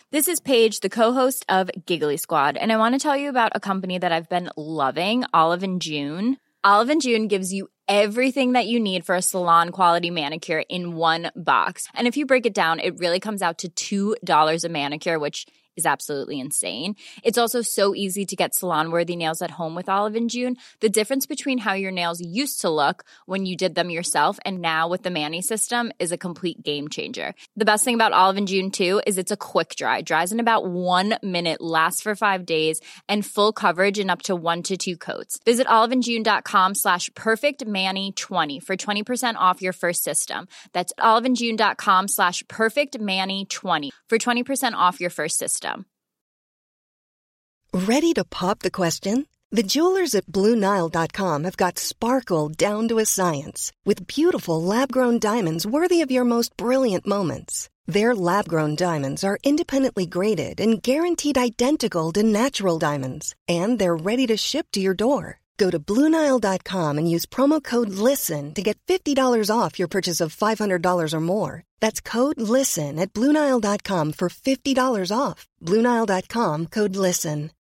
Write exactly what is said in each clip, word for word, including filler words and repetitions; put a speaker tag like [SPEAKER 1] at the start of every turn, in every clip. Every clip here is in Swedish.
[SPEAKER 1] This is Paige, the co-host of Giggly Squad, and I want to tell you about a company that I've been loving, Olive and June. Olive and June gives you everything that you need for a salon-quality manicure in one box. And if you break it down, it really comes out to two dollars a manicure, which is absolutely insane. It's also so easy to get salon-worthy nails at home with Olive and June. The difference between how your nails used to look when you did them yourself and now with the Mani system is a complete game changer. The best thing about Olive and June, too, is it's a quick dry. Dries in about one minute, lasts for five days, and full coverage in up to one to two coats. Visit oliveandjune.com slash perfectmani20 for twenty percent off your first system. That's oliveandjune.com slash perfectmani20 for twenty percent off your first system.
[SPEAKER 2] Ready to pop the question? The jewelers at Blue Nile dot com have got sparkle down to a science with beautiful lab-grown diamonds worthy of your most brilliant moments. Their lab-grown diamonds are independently graded and guaranteed identical to natural diamonds, and they're ready to ship to your door. Go to Blue Nile dot com and use promo code LISTEN to get fifty dollars off your purchase of five hundred dollars or more. That's code LISTEN at Blue Nile dot com for fifty dollars off. Blue Nile dot com, code LISTEN.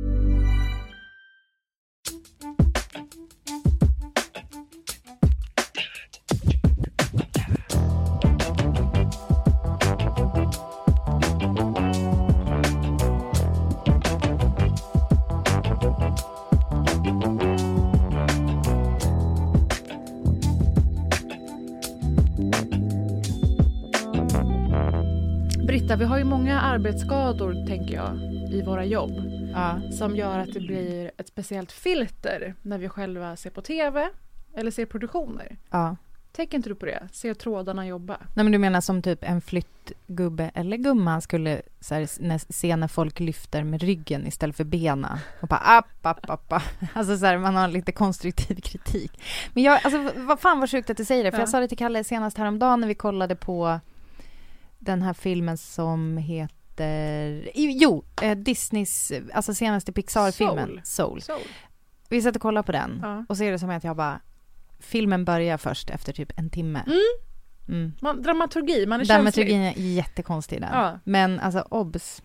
[SPEAKER 3] Britta, vi har ju många arbetsskador, tänker jag, i våra jobb.
[SPEAKER 4] Ja.
[SPEAKER 3] Som gör att det blir ett speciellt filter när vi själva ser på tv eller ser produktioner.
[SPEAKER 4] Ja.
[SPEAKER 3] Tänker inte du på det? Se trådarna jobba.
[SPEAKER 4] Nej, men du menar som typ en flyttgubbe eller gumma skulle så här, när, se när folk lyfter med ryggen istället för bena. Och bara app, app, app, app. Alltså så här, man har lite konstruktiv kritik. Men jag, alltså vad fan var sjukt att du säger det. För ja. Jag sa det till Kalle senast häromdagen när vi kollade på den här filmen som heter... Jo, eh, Disneys, alltså senaste Pixar-filmen.
[SPEAKER 3] Soul.
[SPEAKER 4] Soul.
[SPEAKER 3] Soul.
[SPEAKER 4] Vi satt och kollade på den.
[SPEAKER 3] Ja.
[SPEAKER 4] Och så är det som att jag bara... Filmen börjar först efter typ en timme.
[SPEAKER 3] Mm.
[SPEAKER 4] Mm.
[SPEAKER 3] Man, dramaturgi, man är
[SPEAKER 4] Dramaturgin är jättekonstig där.
[SPEAKER 3] Ja.
[SPEAKER 4] Men alltså, obs...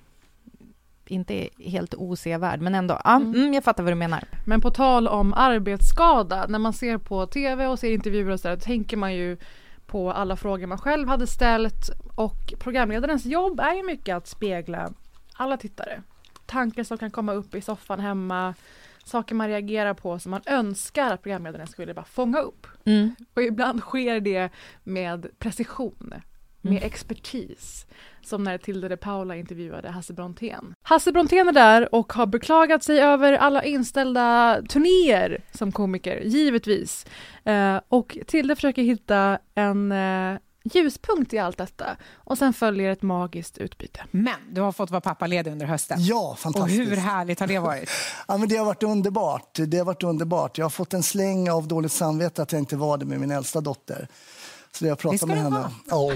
[SPEAKER 4] Inte helt osevärd, men ändå. Ja,
[SPEAKER 3] Mm.
[SPEAKER 4] mm, jag fattar vad du menar.
[SPEAKER 3] Men på tal om arbetsskada, när man ser på tv och ser intervjuer och så där, tänker man ju på alla frågor man själv hade ställt, och programledarens jobb är ju mycket att spegla alla tittare. Tankar som kan komma upp i soffan hemma, saker man reagerar på som man önskar att programledaren skulle bara fånga upp.
[SPEAKER 4] Mm.
[SPEAKER 3] Och ibland sker det med precision, med
[SPEAKER 4] Mm.
[SPEAKER 3] expertis. Som när Tilde de Paula intervjuade Hasse Brontén. Hasse Brontén är där och har beklagat sig över alla inställda turnéer som komiker, givetvis. Eh, och Tilde försöker hitta en eh, ljuspunkt i allt detta. Och sen följer ett magiskt utbyte.
[SPEAKER 5] Men du har fått vara pappaledig under hösten.
[SPEAKER 6] Ja, fantastiskt.
[SPEAKER 5] Och hur härligt har det varit?
[SPEAKER 6] Ja, men det har varit underbart. Det har varit underbart. Jag har fått en släng av dåligt samvete att jag inte var det med min äldsta dotter. Så det jag pratat med henne. Oh.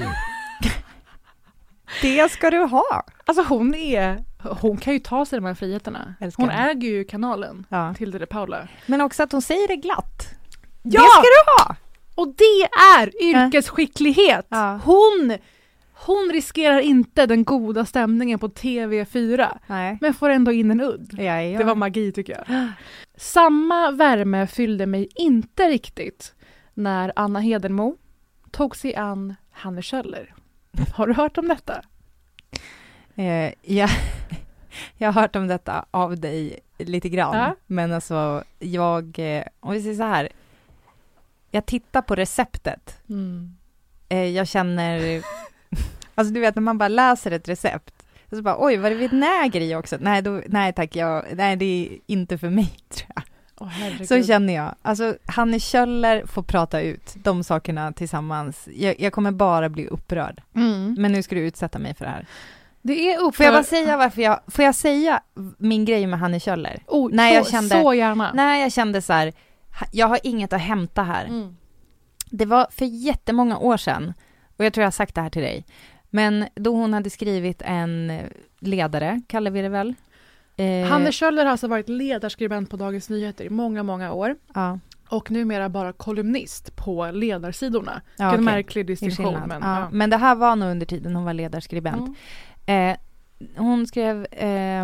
[SPEAKER 4] Det ska du ha.
[SPEAKER 3] Alltså hon är... Hon kan ju ta sig de här friheterna.
[SPEAKER 4] Älskar
[SPEAKER 3] Hon
[SPEAKER 4] henne.
[SPEAKER 3] äger ju kanalen,
[SPEAKER 4] Ja.
[SPEAKER 3] Tilde de Paula.
[SPEAKER 4] Men också att hon säger det glatt.
[SPEAKER 3] Ja!
[SPEAKER 4] Det ska du ha.
[SPEAKER 3] Och det är yrkesskicklighet.
[SPEAKER 4] Ja.
[SPEAKER 3] Hon, hon riskerar inte den goda stämningen på T V fyra.
[SPEAKER 4] Nej.
[SPEAKER 3] Men får ändå in en udd.
[SPEAKER 4] Ja, ja.
[SPEAKER 3] Det var magi, tycker jag. Samma värme fyllde mig inte riktigt när Anna Hedenmo tog sig an Hanne Kjöller. Har du hört om detta?
[SPEAKER 4] Eh, ja. Jag har hört om detta av dig lite grann.
[SPEAKER 3] Ja.
[SPEAKER 4] Men alltså, jag... Eh, om vi säger så här. Jag tittar på receptet.
[SPEAKER 3] Mm.
[SPEAKER 4] Eh, jag känner... alltså du vet, när man bara läser ett recept. Och så bara, oj, var det vinäger i också? Nej, då, nej tack, jag, nej, det är inte för mig, tror jag.
[SPEAKER 3] Åh, herregud.
[SPEAKER 4] Så känner jag. Alltså, Hanne Kjöller får prata ut de sakerna tillsammans. Jag, jag kommer bara bli upprörd.
[SPEAKER 3] Mm.
[SPEAKER 4] Men nu ska du utsätta mig för det här.
[SPEAKER 3] Det är upprörd.
[SPEAKER 4] Får jag bara säga varför jag... Får jag säga min grej med Hanne Kjöller?
[SPEAKER 3] Oh,
[SPEAKER 4] när
[SPEAKER 3] så,
[SPEAKER 4] jag kände,
[SPEAKER 3] så gärna.
[SPEAKER 4] När jag kände så här, jag har inget att hämta här.
[SPEAKER 3] Mm.
[SPEAKER 4] Det var för jättemånga år sedan, och jag tror jag har sagt det här till dig, men då hon hade skrivit en ledare, kallar vi det väl? Eh,
[SPEAKER 3] Hanne Kjöller har alltså varit ledarskribent på Dagens Nyheter i många, många år.
[SPEAKER 4] Ja.
[SPEAKER 3] Och numera bara kolumnist på ledarsidorna.
[SPEAKER 4] Ja,
[SPEAKER 3] Vilken
[SPEAKER 4] okej.
[SPEAKER 3] märklig distinktion. Men,
[SPEAKER 4] ja.
[SPEAKER 3] ja.
[SPEAKER 4] men det här var nog under tiden hon var ledarskribent.
[SPEAKER 3] Mm.
[SPEAKER 4] Eh, hon skrev eh,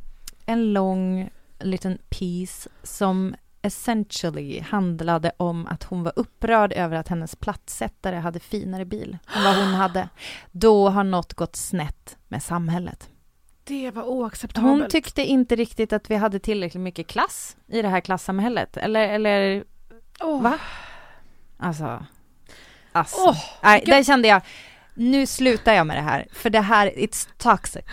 [SPEAKER 4] en lång liten piece som essentially handlade om att hon var upprörd över att hennes platssättare hade finare bil än vad hon hade. Då har något gått snett med samhället.
[SPEAKER 3] Det var oacceptabelt.
[SPEAKER 4] Hon tyckte inte riktigt att vi hade tillräckligt mycket klass i det här klassamhället. Eller, eller
[SPEAKER 3] oh.
[SPEAKER 4] va? Alltså, alltså.
[SPEAKER 3] Oh,
[SPEAKER 4] Nej, där kände jag, nu slutar jag med det här. För det här, it's toxic.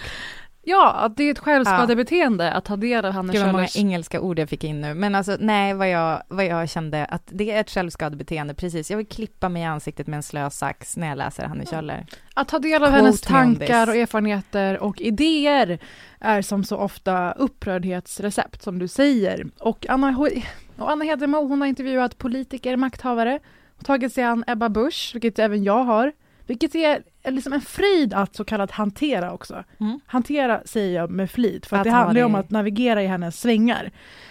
[SPEAKER 3] Ja, det är ett självskadebeteende ja. Att ta del av Hanne
[SPEAKER 4] Gud vad många
[SPEAKER 3] Kjöllers...
[SPEAKER 4] engelska ord jag fick in nu. Men alltså, nej, vad jag, vad jag kände att det är ett självskadebeteende, precis. Jag vill klippa mig i ansiktet med en slösax när jag läser Hanne Kjöller.
[SPEAKER 3] Att ta del av
[SPEAKER 4] Quote
[SPEAKER 3] hennes tankar och erfarenheter och idéer är som så ofta upprördhetsrecept, som du säger. Och Anna, och Anna Hedemo, hon har intervjuat politiker, makthavare och tagit sig an Ebba Busch, vilket även jag har. Vilket är liksom en frid att så kallat hantera också. Mm. Hantera säger jag med flit. För att, att det handlar det... om att navigera i hennes svängar.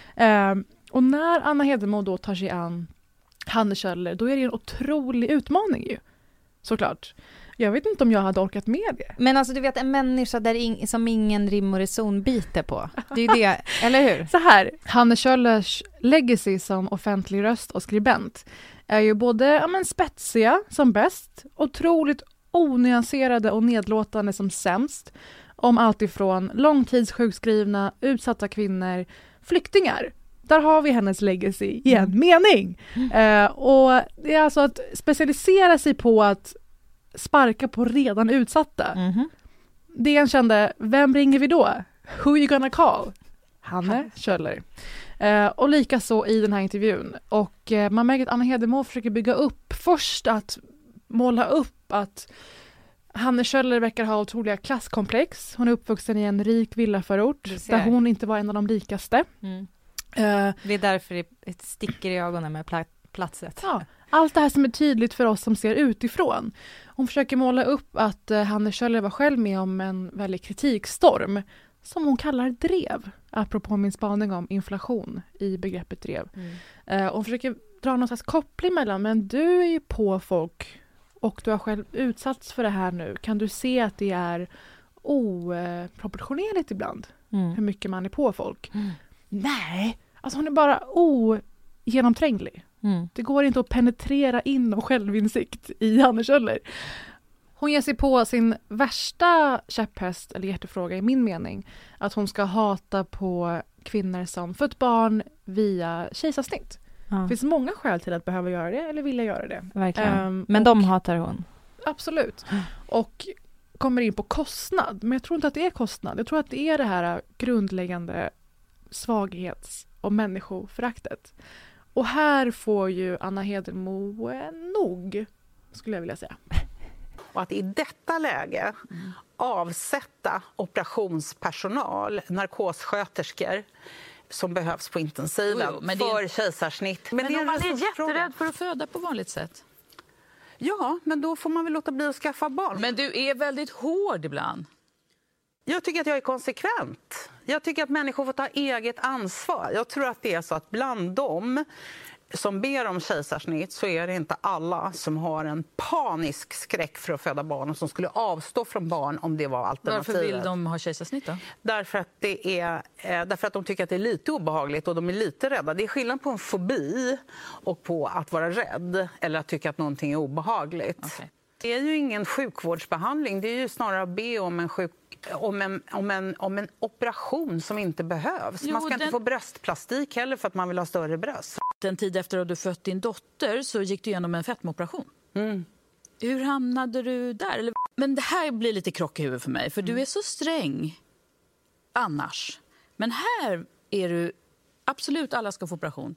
[SPEAKER 3] Um, och när Anna Hedemo då tar sig an Hanne Kjöller, då är det en otrolig utmaning ju. Såklart. Jag vet inte om jag hade orkat med det.
[SPEAKER 4] Men alltså du vet, en människa där in, som ingen rim och reson biter på. Det är ju det, eller hur?
[SPEAKER 3] Så här, Hanne Kjöllers legacy som offentlig röst och skribent är ju både ja, men spetsiga som bäst, otroligt onyanserade och nedlåtande som sämst, om allt ifrån långtidssjukskrivna, utsatta kvinnor, flyktingar. Där har vi hennes legacy i en mm. mening. Mm. Uh, och det är alltså att specialisera sig på att sparka på redan utsatta. Mm. D N kände, vem ringer vi då? Who you gonna call? Hanne Kjöller. Uh, och lika så i den här intervjun. Och uh, man märker att Anna Hedemo försöker bygga upp, först att måla upp att Hanne Kjöller verkar ha otroliga klasskomplex. Hon är uppvuxen i en rik villaförort där hon inte var en av de rikaste.
[SPEAKER 4] Mm. Uh, det är därför det sticker i ögonen med pla- platset.
[SPEAKER 3] Ja, allt det här som är tydligt för oss som ser utifrån. Hon försöker måla upp att uh, Hanne Kjöller var själv med om en väldigt kritikstorm som hon kallar drev. Apropå min spaning om inflation i begreppet drev. Mm. Uh, hon försöker dra någon slags koppling mellan, men du är ju på folk och du har själv utsatts för det här nu. Kan du se att det är oproportionerligt ibland? Mm. Hur mycket man är på folk? Mm. Nej, alltså hon är bara ogenomtränglig. Mm. Det går inte att penetrera in någon självinsikt i Hanne Kjöller. Hon ger sig på sin värsta käpphäst eller hjärtefråga i min mening. Att hon ska hata på kvinnor som fött barn via kejsarsnitt. Ja. Det finns många skäl till att behöva göra det eller vilja göra det.
[SPEAKER 4] Verkligen. Um, Men de hatar hon.
[SPEAKER 3] Absolut. Och kommer in på kostnad. Men jag tror inte att det är kostnad. Jag tror att det är det här grundläggande svaghets- och människoföraktet. Och här får ju Anna Hedemo nog, skulle jag vilja säga.
[SPEAKER 7] Och att i detta läge mm. avsätta operationspersonal, narkossköterskor som behövs på intensiven jo, jo, för det... kejsarsnitt.
[SPEAKER 8] Men, men det är man är jätterädd för att föda på vanligt sätt.
[SPEAKER 7] Ja, men då får man väl låta bli att skaffa barn.
[SPEAKER 8] Men du är väldigt hård ibland.
[SPEAKER 7] Jag tycker att jag är konsekvent. Jag tycker att människor får ta eget ansvar. Jag tror att det är så att bland dem som ber om kejsarsnitt så är det inte alla som har en panisk skräck för att föda barn och som skulle avstå från barn om det var alternativet.
[SPEAKER 8] Varför vill de ha kejsarsnitt då?
[SPEAKER 7] Därför att, det är, eh, därför att de tycker att det är lite obehagligt och de är lite rädda. Det är skillnad på en fobi och på att vara rädd eller att tycka att någonting är obehagligt. Okay. Det är ju ingen sjukvårdsbehandling, det är ju snarare att be om en sjuk Om en, om, en, om en operation som inte behövs. Jo, man ska den... inte få bröstplastik heller för att man vill ha större bröst.
[SPEAKER 8] Den tid efter att du fött din dotter så gick du igenom en fetmoperation. Mm. Hur hamnade du där? Eller... Men det här blir lite krock i huvudet för mig. För mm. du är så sträng annars. Men här är du... Absolut, alla ska få operation.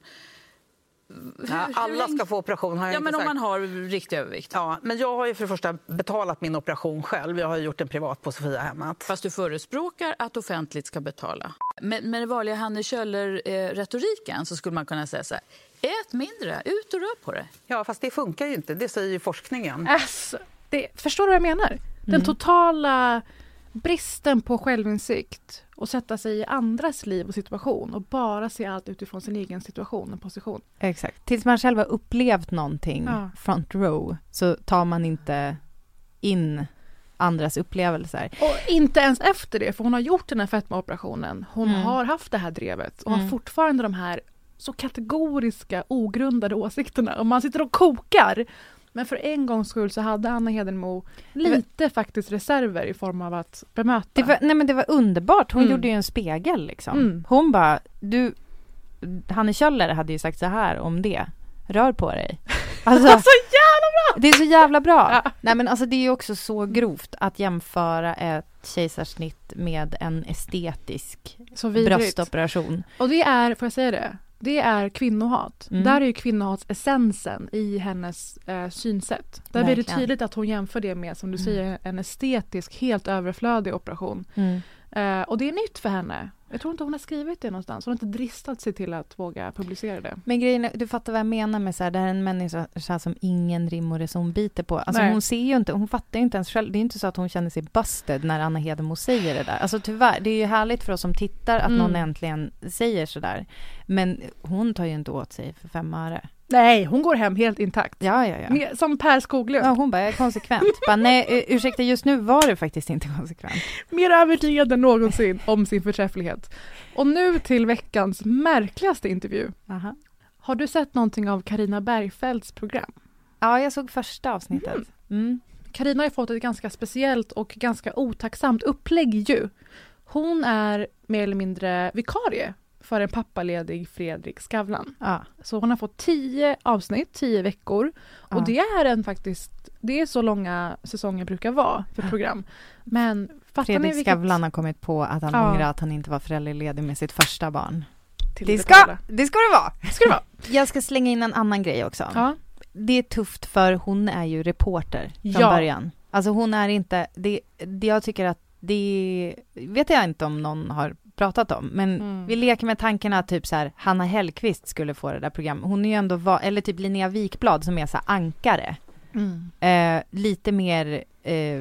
[SPEAKER 7] Hur, ja, alla ska få operation har jag
[SPEAKER 8] ja,
[SPEAKER 7] inte
[SPEAKER 8] men
[SPEAKER 7] sagt.
[SPEAKER 8] Om man har riktig övervikt.
[SPEAKER 7] Ja, men jag har ju för det första betalat min operation själv. Jag har gjort en privat på Sofia hemmet.
[SPEAKER 8] Fast du förespråkar att offentligt ska betala. Med, med det vanliga Hanne Kjöller-retoriken eh, så skulle man kunna säga så här: ät mindre, ut och rör på det.
[SPEAKER 7] Ja, fast det funkar ju inte. Det säger ju forskningen.
[SPEAKER 3] Alltså, det, förstår du vad jag menar? Den mm. totala bristen på självinsikt och sätta sig i andras liv och situation och bara se allt utifrån sin egen situation och position.
[SPEAKER 4] Exakt. Tills man själv har upplevt någonting ja. front row så tar man inte in andras upplevelser.
[SPEAKER 3] Och inte ens efter det, för hon har gjort den här fetmaoperationen. Hon
[SPEAKER 4] Mm.
[SPEAKER 3] har haft det här drevet och
[SPEAKER 4] Mm.
[SPEAKER 3] har fortfarande de här så kategoriska, ogrundade åsikterna. Och man sitter och kokar. Men för en gångs skull så hade Anna Hedenmo lite var, faktiskt reserver i form av att bemöta.
[SPEAKER 4] Det var, nej men det var underbart. Hon
[SPEAKER 3] Mm.
[SPEAKER 4] gjorde ju en spegel liksom.
[SPEAKER 3] Mm.
[SPEAKER 4] Hon bara, du, Hanne Kjöller hade ju sagt så här om det. Rör på dig. Alltså,
[SPEAKER 3] så jävla bra!
[SPEAKER 4] Det är så jävla bra.
[SPEAKER 3] Ja.
[SPEAKER 4] Nej men alltså det är ju också så grovt att jämföra ett kejsarsnitt med en estetisk
[SPEAKER 3] Så vidrigt.
[SPEAKER 4] bröstoperation.
[SPEAKER 3] Och det är, får jag säga det? Det är kvinnohat.
[SPEAKER 4] Mm.
[SPEAKER 3] Där är ju kvinnohatsessensen i hennes eh, synsätt. Där blir det
[SPEAKER 4] Verkligen.
[SPEAKER 3] tydligt att hon jämför det med, som du säger, en estetisk, helt överflödig operation.
[SPEAKER 4] Mm.
[SPEAKER 3] Eh, och det är nytt för henne. Jag tror inte hon har skrivit det någonstans. Hon har inte dristat sig till att våga publicera det.
[SPEAKER 4] Men grejen är, du fattar vad jag menar med så här, det här är en människa som ingen rim och reson biter på. Alltså
[SPEAKER 3] Nej.
[SPEAKER 4] hon ser ju inte, hon fattar ju inte ens själv. Det är inte så att hon känner sig busted när Anna Hedenmo säger det där. Alltså tyvärr, det är ju härligt för oss som tittar att
[SPEAKER 3] Mm.
[SPEAKER 4] någon äntligen säger så där. Men hon tar ju inte åt sig för fem öre.
[SPEAKER 3] Nej, hon går hem helt intakt.
[SPEAKER 4] Ja, ja, ja.
[SPEAKER 3] Med, som Per Skoglund.
[SPEAKER 4] Ja, hon bara, jag är konsekvent. bara, nej, ursäkta, just nu var det faktiskt inte konsekvent.
[SPEAKER 3] Mer övertygad än någonsin om sin förträfflighet. Och nu till veckans märkligaste intervju.
[SPEAKER 4] Aha.
[SPEAKER 3] Har du sett någonting av Carina Bergfeldts program?
[SPEAKER 4] Ja, jag såg första avsnittet.
[SPEAKER 3] Mm.
[SPEAKER 4] Mm.
[SPEAKER 3] Carina har ju fått ett ganska speciellt och ganska otacksamt upplägg ju. Hon är mer eller mindre vikarie för en pappaledig Fredrik Skavlan.
[SPEAKER 4] Ja.
[SPEAKER 3] Så hon har fått tio avsnitt, tio veckor. Och
[SPEAKER 4] Ja.
[SPEAKER 3] det är en faktiskt, det är så långa säsonger brukar vara för program. Men fattar ni
[SPEAKER 4] Fredrik
[SPEAKER 3] vilket...
[SPEAKER 4] Skavlan har kommit på att han
[SPEAKER 3] Ja.
[SPEAKER 4] ångrar att han inte var föräldraledig med sitt första barn.
[SPEAKER 3] till
[SPEAKER 4] Det
[SPEAKER 3] det
[SPEAKER 4] ska,
[SPEAKER 3] totala.
[SPEAKER 4] det ska det vara.
[SPEAKER 3] Ska det vara?
[SPEAKER 4] Jag ska slänga in en annan grej också.
[SPEAKER 3] Ja.
[SPEAKER 4] Det är tufft för hon är ju reporter från
[SPEAKER 3] Ja.
[SPEAKER 4] början. Alltså hon är inte, det, det jag tycker att det vet jag inte om någon har pratat om, men
[SPEAKER 3] Mm.
[SPEAKER 4] vi leker med tanken att typ så här Hanna Hellquist skulle få det där programmet. Hon är ju ändå, va, eller typ Linnea Wikblad som är så här ankare.
[SPEAKER 3] Mm.
[SPEAKER 4] Eh, lite mer eh,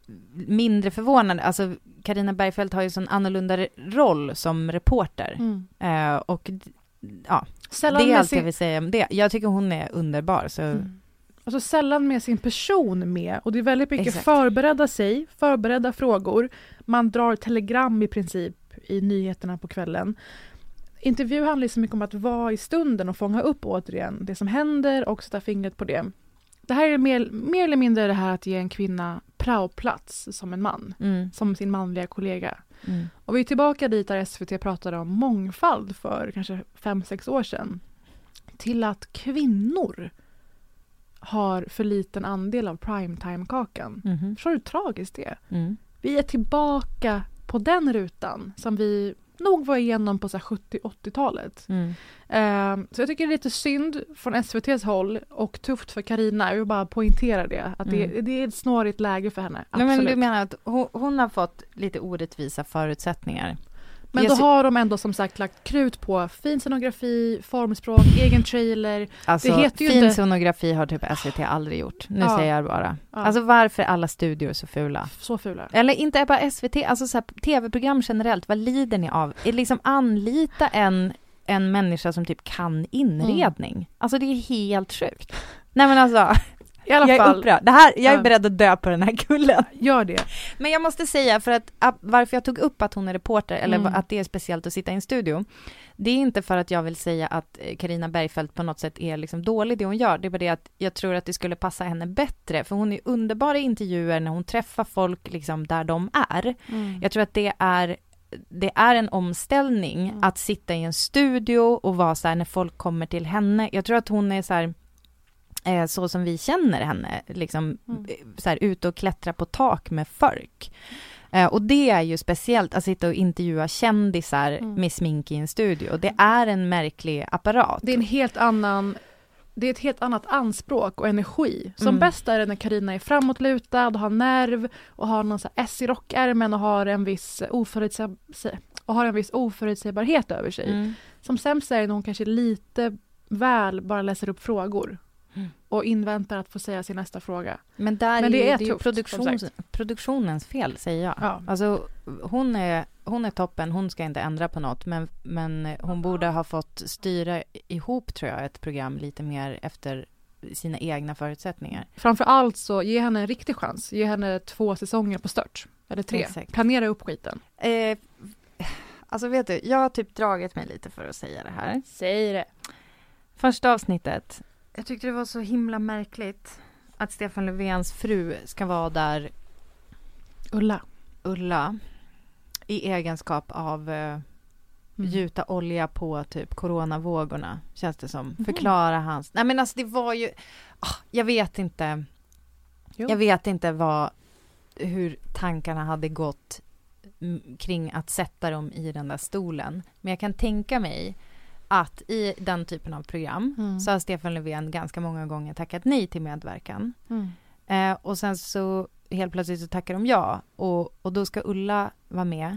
[SPEAKER 4] mindre förvånande. Alltså Carina Bergfeldt har ju sån annorlunda roll som reporter.
[SPEAKER 3] Mm.
[SPEAKER 4] Eh, och ja,
[SPEAKER 3] Sällan
[SPEAKER 4] det är
[SPEAKER 3] med
[SPEAKER 4] allt
[SPEAKER 3] sin...
[SPEAKER 4] jag vill säga om det. Jag tycker hon är underbar. Så
[SPEAKER 3] Mm. Alltså sällan med sin person med. Och det är väldigt mycket
[SPEAKER 4] Exakt.
[SPEAKER 3] förberedda sig, förberedda frågor. Man drar telegram i princip i nyheterna på kvällen. Intervju handlar så mycket om att vara i stunden och fånga upp återigen det som händer och sätta fingret på det. Det här är mer, mer eller mindre det här att ge en kvinna praoplats som en man.
[SPEAKER 4] mm,
[SPEAKER 3] Som sin manliga kollega.
[SPEAKER 4] mm.
[SPEAKER 3] Och vi är tillbaka dit där S V T pratade om mångfald för kanske fem, sex år sedan. Till att kvinnor har för liten andel av primetime-kakan.
[SPEAKER 4] Mhm.
[SPEAKER 3] Förstår du hur tragiskt det är?
[SPEAKER 4] Mm.
[SPEAKER 3] Vi är tillbaka på den rutan som vi nog var igenom på så här sjuttio-åttiotalet.
[SPEAKER 4] Mm.
[SPEAKER 3] Eh, så jag tycker det är lite synd från S V T:s håll och tufft för Carina. Jag vill bara poängtera det. Att det,
[SPEAKER 4] Mm.
[SPEAKER 3] det är ett snårigt läge för henne.
[SPEAKER 4] Nej,
[SPEAKER 3] Absolut.
[SPEAKER 4] men du menar att hon, hon har fått lite orättvisa förutsättninningar.
[SPEAKER 3] Men
[SPEAKER 4] Jag
[SPEAKER 3] då
[SPEAKER 4] sy-
[SPEAKER 3] har de ändå som sagt lagt krut på fin scenografi, formspråk, egen trailer.
[SPEAKER 4] Alltså,
[SPEAKER 3] det heter ju
[SPEAKER 4] fin
[SPEAKER 3] inte-
[SPEAKER 4] scenografi har typ S V T aldrig gjort. Nu
[SPEAKER 3] Ja.
[SPEAKER 4] säger jag bara.
[SPEAKER 3] Ja.
[SPEAKER 4] Alltså varför är alla studior så fula?
[SPEAKER 3] Så fula.
[SPEAKER 4] Eller inte bara S V T, alltså så här, tv-program generellt. Vad lider ni av? Är liksom anlita en, en människa som typ kan inredning.
[SPEAKER 3] Mm.
[SPEAKER 4] Alltså det är helt sjukt. Nej men alltså,
[SPEAKER 3] I alla
[SPEAKER 4] jag är
[SPEAKER 3] fall,
[SPEAKER 4] upprörd. Det här, jag är
[SPEAKER 3] Ja.
[SPEAKER 4] beredd att dö på den här kullen.
[SPEAKER 3] gör det.
[SPEAKER 4] Men jag måste säga, för att att- varför jag tog upp att hon är reporter, eller
[SPEAKER 3] Mm.
[SPEAKER 4] att det är speciellt att sitta i en studio, det är inte för att jag vill säga att Carina Bergfeldt på något sätt är liksom dålig det hon gör. Det är bara det att jag tror att det skulle passa henne bättre, för hon är underbara i intervjuer när hon träffar folk liksom där de är.
[SPEAKER 3] Mm.
[SPEAKER 4] Jag tror att det är det är en omställning
[SPEAKER 3] Mm.
[SPEAKER 4] att sitta i en studio och vara så här när folk kommer till henne. Jag tror att hon är så här eh, så som vi känner henne, liksom
[SPEAKER 3] Mm.
[SPEAKER 4] eh, så här ute och klättra på tak med folk. Eh, och det är ju speciellt att sitta och intervjua kändisar
[SPEAKER 3] Mm.
[SPEAKER 4] med smink i en studio. Det är en märklig apparat.
[SPEAKER 3] Det är en helt annan... Det är ett helt annat anspråk och energi. Som
[SPEAKER 4] Mm.
[SPEAKER 3] bäst är det när Carina är framåtlutad och har nerv och har någon så här S i rockärmen och har en viss oförutsäg- och har en viss oförutsägbarhet över sig.
[SPEAKER 4] Mm.
[SPEAKER 3] Som sämst är det när hon kanske lite väl bara läser upp frågor
[SPEAKER 4] Mm.
[SPEAKER 3] och inväntar att få säga sin nästa fråga.
[SPEAKER 4] Men där
[SPEAKER 3] Men det
[SPEAKER 4] är,
[SPEAKER 3] är
[SPEAKER 4] det är ju
[SPEAKER 3] tufft, som
[SPEAKER 4] produktions,
[SPEAKER 3] sagt.
[SPEAKER 4] produktionens fel, säger jag.
[SPEAKER 3] Ja.
[SPEAKER 4] Alltså, hon är, hon är toppen, hon ska inte ändra på något, men, men hon borde ha fått styra ihop, tror jag, ett program lite mer efter sina egna förutsättningar.
[SPEAKER 3] Framförallt så ge henne en riktig chans. Ge henne två säsonger på stört. Eller tre.
[SPEAKER 4] Exakt.
[SPEAKER 3] Planera upp skiten.
[SPEAKER 4] Eh, alltså vet du, jag har typ dragit mig lite för att säga det här.
[SPEAKER 3] Säg det.
[SPEAKER 4] Första avsnittet. Jag tyckte det var så himla märkligt att Stefan Löfvens fru ska vara där.
[SPEAKER 3] Ulla.
[SPEAKER 4] Ulla. I egenskap av eh, mm. gjuta olja på typ coronavågorna. Känns det som. Mm. Förklara hans. Nej men alltså det var ju. Oh, jag vet inte. Jo. Jag vet inte vad. Hur tankarna hade gått kring att sätta dem i den där stolen. Men jag kan tänka mig att i den typen av program mm. så har Stefan Löfven ganska många gånger tackat nej till medverkan. Mm. Eh, och sen så helt plötsligt så tackar de ja. Och, och då ska Ulla vara med.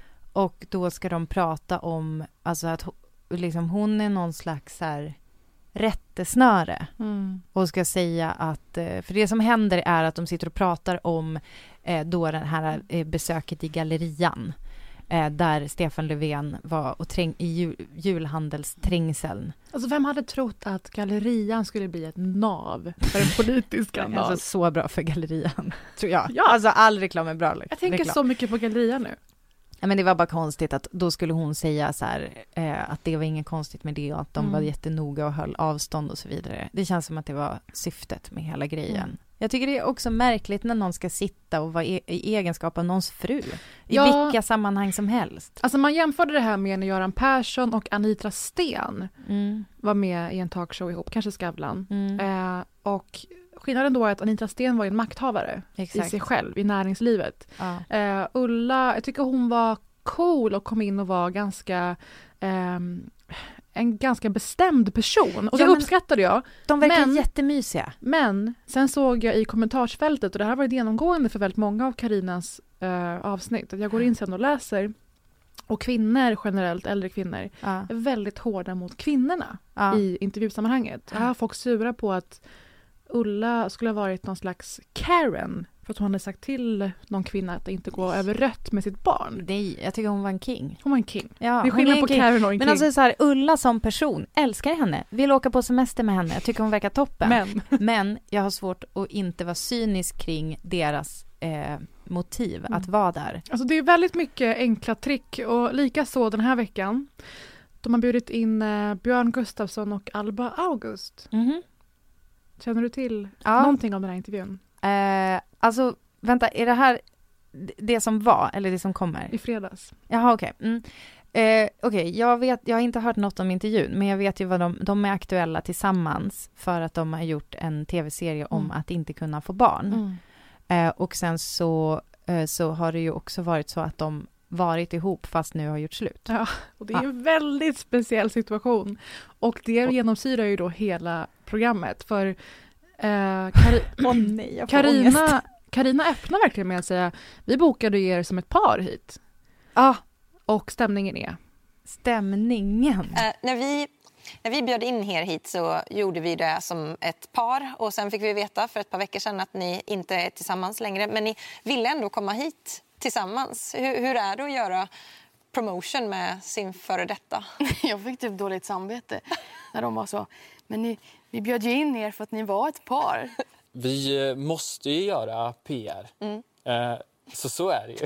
[SPEAKER 4] Och då ska de prata om alltså att liksom, hon är någon slags så här rättesnöre mm. och ska säga att, för det som händer är att de sitter och pratar om eh, då den här eh, besöket i gallerian eh, där Stefan Löfven var och träng, i jul, julhandelsträngseln.
[SPEAKER 3] Alltså vem hade trott att gallerian skulle bli ett nav för en politisk skandal?
[SPEAKER 4] Alltså så bra för gallerian, tror jag. Ja. Alltså all reklam är bra.
[SPEAKER 3] Jag tänker
[SPEAKER 4] reklam.
[SPEAKER 3] så mycket på gallerian nu.
[SPEAKER 4] Ja, men det var bara konstigt att då skulle hon säga så här, eh, att det var inget konstigt med det och att de mm. var jättenoga och höll avstånd och så vidare. Det känns som att det var syftet med hela grejen. Mm. Jag tycker det är också märkligt när någon ska sitta och vara e- i egenskap av någons fru. I ja, vilka sammanhang som helst.
[SPEAKER 3] Alltså man jämförde det här med när Göran Persson och Anitra Sten mm. var med i en talkshow ihop, kanske Skavlan. Mm. Eh, och skillnaden då är att Anitra Sten var en makthavare Exakt. i sig själv, i näringslivet. Ja. Uh, Ulla, jag tycker hon var cool och kom in och var ganska um, en ganska bestämd person. Och ja, det uppskattade jag.
[SPEAKER 4] De verkar men, jättemysiga.
[SPEAKER 3] Men sen såg jag i kommentarsfältet, och det här var genomgående för väldigt många av Karinas uh, avsnitt, att jag går in sen och läser. Och kvinnor generellt, äldre kvinnor, ja. är väldigt hårda mot kvinnorna ja. i intervjusammanhanget. Jag har folk sura på att Ulla skulle ha varit någon slags Karen för att hon hade sagt till någon kvinna att inte gå över rött med sitt barn.
[SPEAKER 4] Nej, jag tycker hon var en king.
[SPEAKER 3] Hon var en king.
[SPEAKER 4] Ja,
[SPEAKER 3] det är skillnad på Karen och en
[SPEAKER 4] Men
[SPEAKER 3] king.
[SPEAKER 4] alltså så här, Ulla som person, älskar henne. Vill åka på semester med henne. Jag tycker hon verkar toppen.
[SPEAKER 3] Men,
[SPEAKER 4] Men jag har svårt att inte vara cynisk kring deras eh, motiv mm. att vara där.
[SPEAKER 3] Alltså det är väldigt mycket enkla trick och lika så den här veckan. De har bjudit in eh, Björn Gustafsson och Alba August. Mhm. Känner du till ja. någonting om den här intervjun?
[SPEAKER 4] Eh, alltså, vänta, är det här det som var eller det som kommer?
[SPEAKER 3] I fredags.
[SPEAKER 4] Jaha, okej. Okay. Mm. Eh, okej, okay. jag vet, jag har inte hört något om intervjun, men jag vet ju vad de, de är aktuella tillsammans för att de har gjort en tv-serie om mm. att inte kunna få barn. Mm. Eh, och sen så, eh, så har det ju också varit så att de varit ihop fast nu har gjort slut.
[SPEAKER 3] Ja, och det är ja. en väldigt speciell situation. Och det och. genomsyrar ju då hela programmet. För eh, Kari-
[SPEAKER 4] oh, nej,
[SPEAKER 3] Karina, Karina öppnar verkligen med att säga vi bokade er som ett par hit.
[SPEAKER 4] Ja.
[SPEAKER 3] Och stämningen är?
[SPEAKER 4] Stämningen?
[SPEAKER 9] Uh, när, vi, när vi bjöd in er hit så gjorde vi det som ett par. Och sen fick vi veta för ett par veckor sedan att ni inte är tillsammans längre. Men ni ville ändå komma hit tillsammans. Hur, hur är det att göra promotion med sin före detta?
[SPEAKER 10] Jag fick typ dåligt samvete när de var så. Men ni, vi bjöd ju in er för att ni var ett par.
[SPEAKER 11] Vi måste ju göra P R. Mm. Eh, så så är det ju.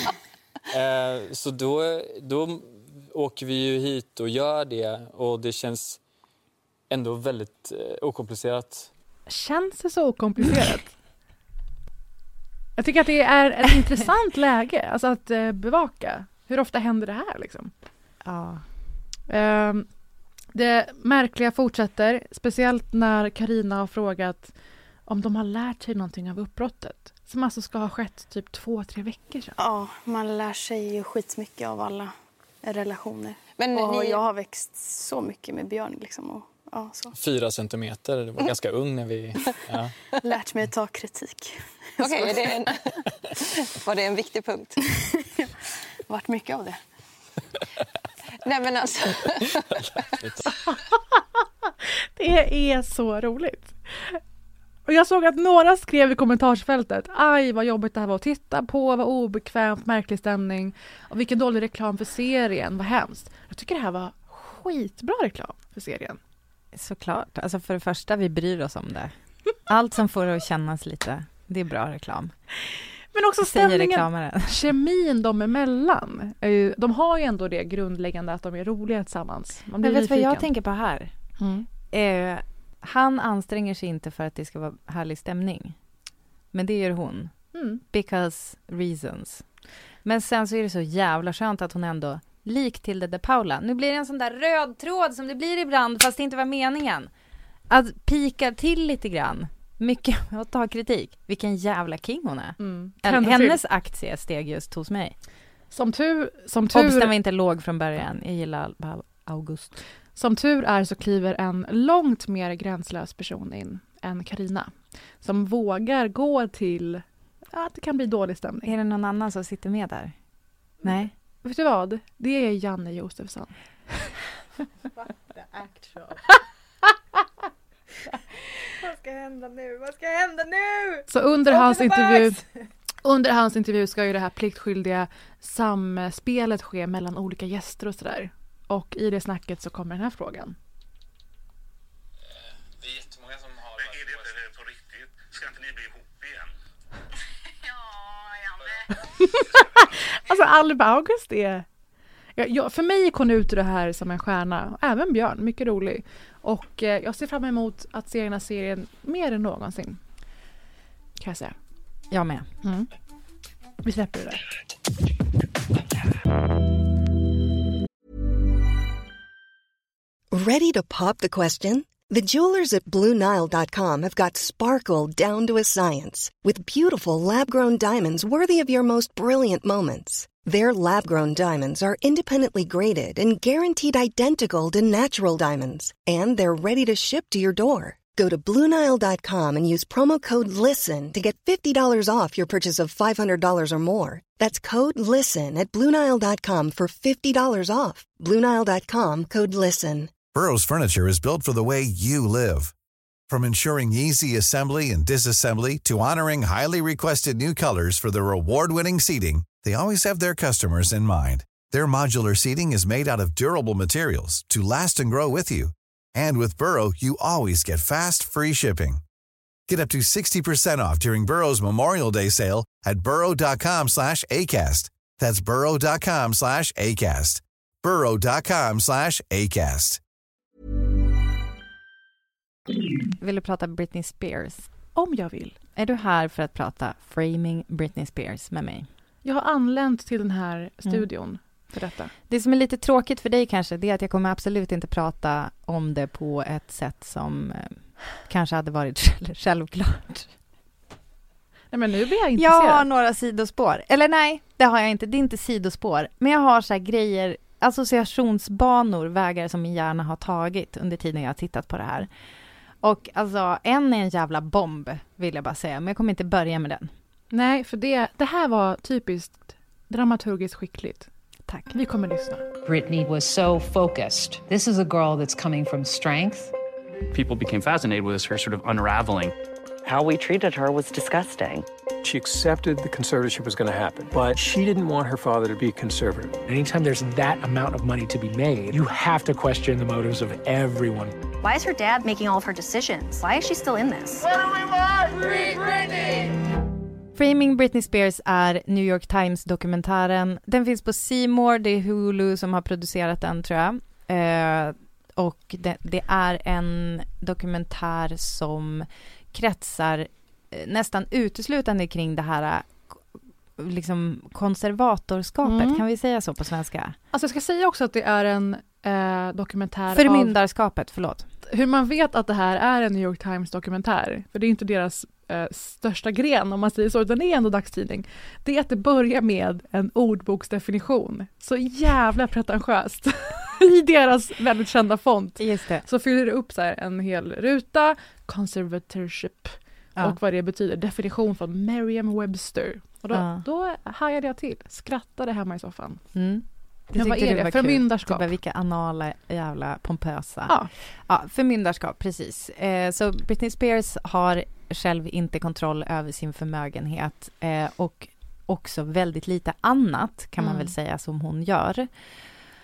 [SPEAKER 11] eh, så då, då åker vi ju hit och gör det. Och det känns ändå väldigt eh, okomplicerat.
[SPEAKER 3] Känns det så okomplicerat? Jag tycker att det är ett intressant läge alltså att eh, bevaka. Hur ofta händer det här liksom?
[SPEAKER 4] Ja.
[SPEAKER 3] Eh, det märkliga fortsätter, speciellt när Karina har frågat om de har lärt sig någonting av uppbrottet. Som alltså ska ha skett typ två, tre veckor sedan.
[SPEAKER 10] Ja, man lär sig ju skitmycket av alla relationer.
[SPEAKER 9] Men
[SPEAKER 10] och
[SPEAKER 9] ni...
[SPEAKER 10] jag har växt så mycket med Björn liksom. Och, ja, så.
[SPEAKER 11] Fyra centimeter, det var mm. ganska ung när vi... Ja.
[SPEAKER 10] Lärt mig att ta kritik.
[SPEAKER 9] Okej, okay, det en... var det en viktig punkt?
[SPEAKER 10] Det har varit mycket av det.
[SPEAKER 9] Nej men alltså...
[SPEAKER 3] Det är så roligt. Och jag såg att några skrev i kommentarsfältet aj vad jobbigt det här var att titta på, vad obekvämt, märklig stämning och vilken dålig reklam för serien, vad hemskt. Jag tycker det här var skitbra reklam för serien.
[SPEAKER 4] Såklart. Alltså för det första, vi bryr oss om det. Allt som får det att kännas lite, det är bra reklam.
[SPEAKER 3] Men också stämningen, kemin dem emellan. De har ju ändå det grundläggande att de är roliga tillsammans. Man blir
[SPEAKER 4] Men vet du vad
[SPEAKER 3] nyfiken.
[SPEAKER 4] jag tänker på här?
[SPEAKER 3] Mm.
[SPEAKER 4] Eh, han anstränger sig inte för att det ska vara härlig stämning. Men det gör hon.
[SPEAKER 3] Mm.
[SPEAKER 4] Because reasons. Men sen så är det så jävla skönt att hon ändå, lik till det de Paula. Nu blir det en sån där röd tråd som det blir ibland, fast det inte var meningen. Att pika till lite grann. Mycket att ta kritik. Vilken jävla king hon är.
[SPEAKER 3] Mm.
[SPEAKER 4] Hennes aktie steg just hos mig.
[SPEAKER 3] Som tur... Som tur
[SPEAKER 4] Obsten var inte låg från början. Jag gillar August.
[SPEAKER 3] Som tur är så kliver en långt mer gränslös person in än Carina. Som vågar gå till att det kan bli dålig stämning.
[SPEAKER 4] Är det någon annan som sitter med där? Nej.
[SPEAKER 3] Vet du vad? Det är Janne Josefsson.
[SPEAKER 4] The actual. Vad ska hända nu? Vad ska hända nu?
[SPEAKER 3] Så under hans intervju under hans intervju ska ju det här pliktskyldiga samspelet ske mellan olika gäster och sådär. Och i det snacket så kommer den här frågan.
[SPEAKER 12] Det är jättemånga som har... Men är det inte på riktigt? Ska inte ni bli ihop igen? Ja, Janne.
[SPEAKER 3] Alltså Alba August är... Jag, jag, för mig kom ut ur det här som en stjärna. Även Björn, mycket rolig. Och eh, jag ser fram emot att se den här serien mer än någonsin. Kan jag säga.
[SPEAKER 4] Jag med.
[SPEAKER 3] Mm. Vi släpper det där.
[SPEAKER 2] Ready to pop the question? The jewelers at Blue Nile dot com have got sparkle down to a science with beautiful lab-grown diamonds worthy of your most brilliant moments. Their lab-grown diamonds are independently graded and guaranteed identical to natural diamonds, and they're ready to ship to your door. Go to Blue Nile dot com and use promo code LISTEN to get fifty dollars off your purchase of five hundred dollars or more. That's code LISTEN at Blue Nile dot com for fifty dollars off. Blue Nile dot com, code LISTEN.
[SPEAKER 13] Burrow's furniture is built for the way you live. From ensuring easy assembly and disassembly to honoring highly requested new colors for their award-winning seating, they always have their customers in mind. Their modular seating is made out of durable materials to last and grow with you. And with Burrow, you always get fast, free shipping. Get up to sixty percent off during Burrow's Memorial Day sale at burrow dot com slash acast. That's burrow dot com slash acast. burrow dot com slash acast.
[SPEAKER 4] Vill du prata Britney Spears?
[SPEAKER 3] Om jag vill.
[SPEAKER 4] Är du här för att prata Framing Britney Spears med mig?
[SPEAKER 3] Jag har anlänt till den här studion mm. för detta.
[SPEAKER 4] Det som är lite tråkigt för dig kanske, det är att jag kommer absolut inte prata om det på ett sätt som eh, kanske hade varit självklart.
[SPEAKER 3] Nej, men nu blir jag intresserad.
[SPEAKER 4] Jag har några sidospår. Eller nej, det har jag inte. Det är inte sidospår. Men jag har så här grejer, associationsbanor, vägar som min hjärna har tagit under tiden jag har tittat på det här. Och alltså, en är en jävla bomb, vill jag bara säga. Men jag kommer inte börja med den.
[SPEAKER 3] Nej, för det, det här var typiskt dramaturgiskt skickligt.
[SPEAKER 4] Tack.
[SPEAKER 3] Vi kommer lyssna.
[SPEAKER 14] Britney was so focused. This is a girl that's coming from strength.
[SPEAKER 15] People became fascinated with her sort of unraveling.
[SPEAKER 16] How we treated her was disgusting.
[SPEAKER 17] She accepted the conservatorship was going to happen, but she didn't want her father to be conservative.
[SPEAKER 18] Anytime there's that amount of money to be made, you have to question the motives of everyone.
[SPEAKER 19] Why is her dad making all of her decisions? Why is she still in this?
[SPEAKER 14] What do we want? Free Britney!
[SPEAKER 4] Framing Britney Spears är New York Times-dokumentären. Den finns på C More, det är Hulu som har producerat den, tror jag. Eh, och det, det är en dokumentär som kretsar eh, nästan uteslutande kring det här liksom konservatorskapet. Mm. Kan vi säga så på svenska?
[SPEAKER 3] Alltså jag ska säga också att det är en eh, dokumentär
[SPEAKER 4] Förmyndarskapet,
[SPEAKER 3] av
[SPEAKER 4] förlåt.
[SPEAKER 3] Hur man vet att det här är en New York Times-dokumentär. För det är inte deras eh, största gren, om man säger så, utan det är ändå dagstidning. Det är att det börjar med en ordboksdefinition. Så jävla pretentiöst. I deras väldigt kända font.
[SPEAKER 4] Just det.
[SPEAKER 3] Så fyller det upp så här en hel ruta. Conservatorship. Ja. Och vad det betyder. Definition från Merriam-Webster. Och då, ja. då hajade jag till. Skrattade hemma i soffan.
[SPEAKER 4] Mm.
[SPEAKER 3] Men vad är det? det förmyndarskap.
[SPEAKER 4] Typ vilka anala jävla pompösa.
[SPEAKER 3] Ja.
[SPEAKER 4] Ja, förmyndarskap, precis. Eh, så Britney Spears har själv inte kontroll över sin förmögenhet. Eh, och också väldigt lite annat kan man mm. väl säga som hon gör.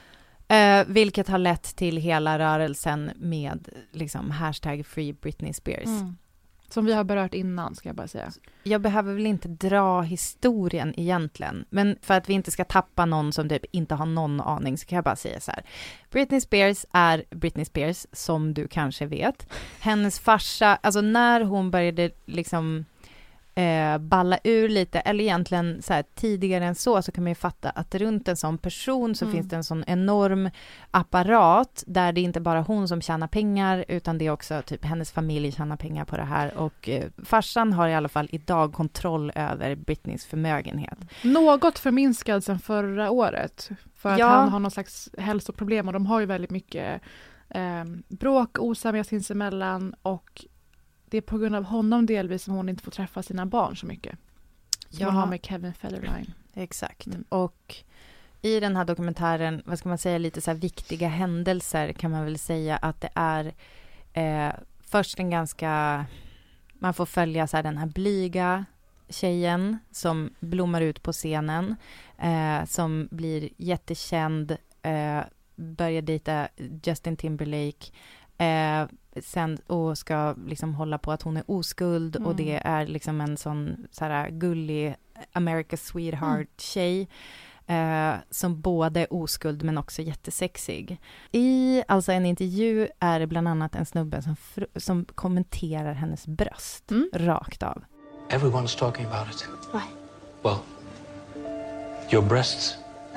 [SPEAKER 4] Eh, vilket har lett till hela rörelsen med liksom hashtag Free Britney Spears.
[SPEAKER 3] Mm. Som vi har berört innan, ska jag bara säga.
[SPEAKER 4] Jag behöver väl inte dra historien egentligen. Men för att vi inte ska tappa någon som typ inte har någon aning så kan jag bara säga så här. Britney Spears är Britney Spears, som du kanske vet. Hennes farsa, alltså när hon började liksom eh, balla ur lite, eller egentligen så här, tidigare än så, så kan man ju fatta att runt en sån person så mm. finns det en sån enorm apparat där det inte bara hon som tjänar pengar, utan det är också typ hennes familj tjänar pengar på det här, och eh, farsan har i alla fall idag kontroll över Britneys förmögenhet.
[SPEAKER 3] Något förminskad sedan förra året, för att
[SPEAKER 4] ja.
[SPEAKER 3] han har någon slags hälsoproblem, och de har ju väldigt mycket eh, bråk, osämja sinsemellan, och det är på grund av honom delvis som hon inte får träffa sina barn så mycket. Som hon har med Kevin Federline.
[SPEAKER 4] Exakt. Mm. Och i den här dokumentären, vad ska man säga, lite så här viktiga händelser kan man väl säga att det är eh, först en ganska, man får följa så här den här blyga tjejen som blommar ut på scenen, eh, som blir jättekänd, eh, börjar dejta Justin Timberlake, eh, sen och ska liksom hålla på att hon är oskuld mm. och det är liksom en sån så här gullig America's sweetheart mm. tjej eh, som både är oskuld men också jättesexig. I alltså en intervju är det bland annat en snubbe som, fr- som kommenterar hennes bröst mm. rakt av.
[SPEAKER 20] Everyone's talking about it.
[SPEAKER 19] Why?
[SPEAKER 20] Well, your breasts.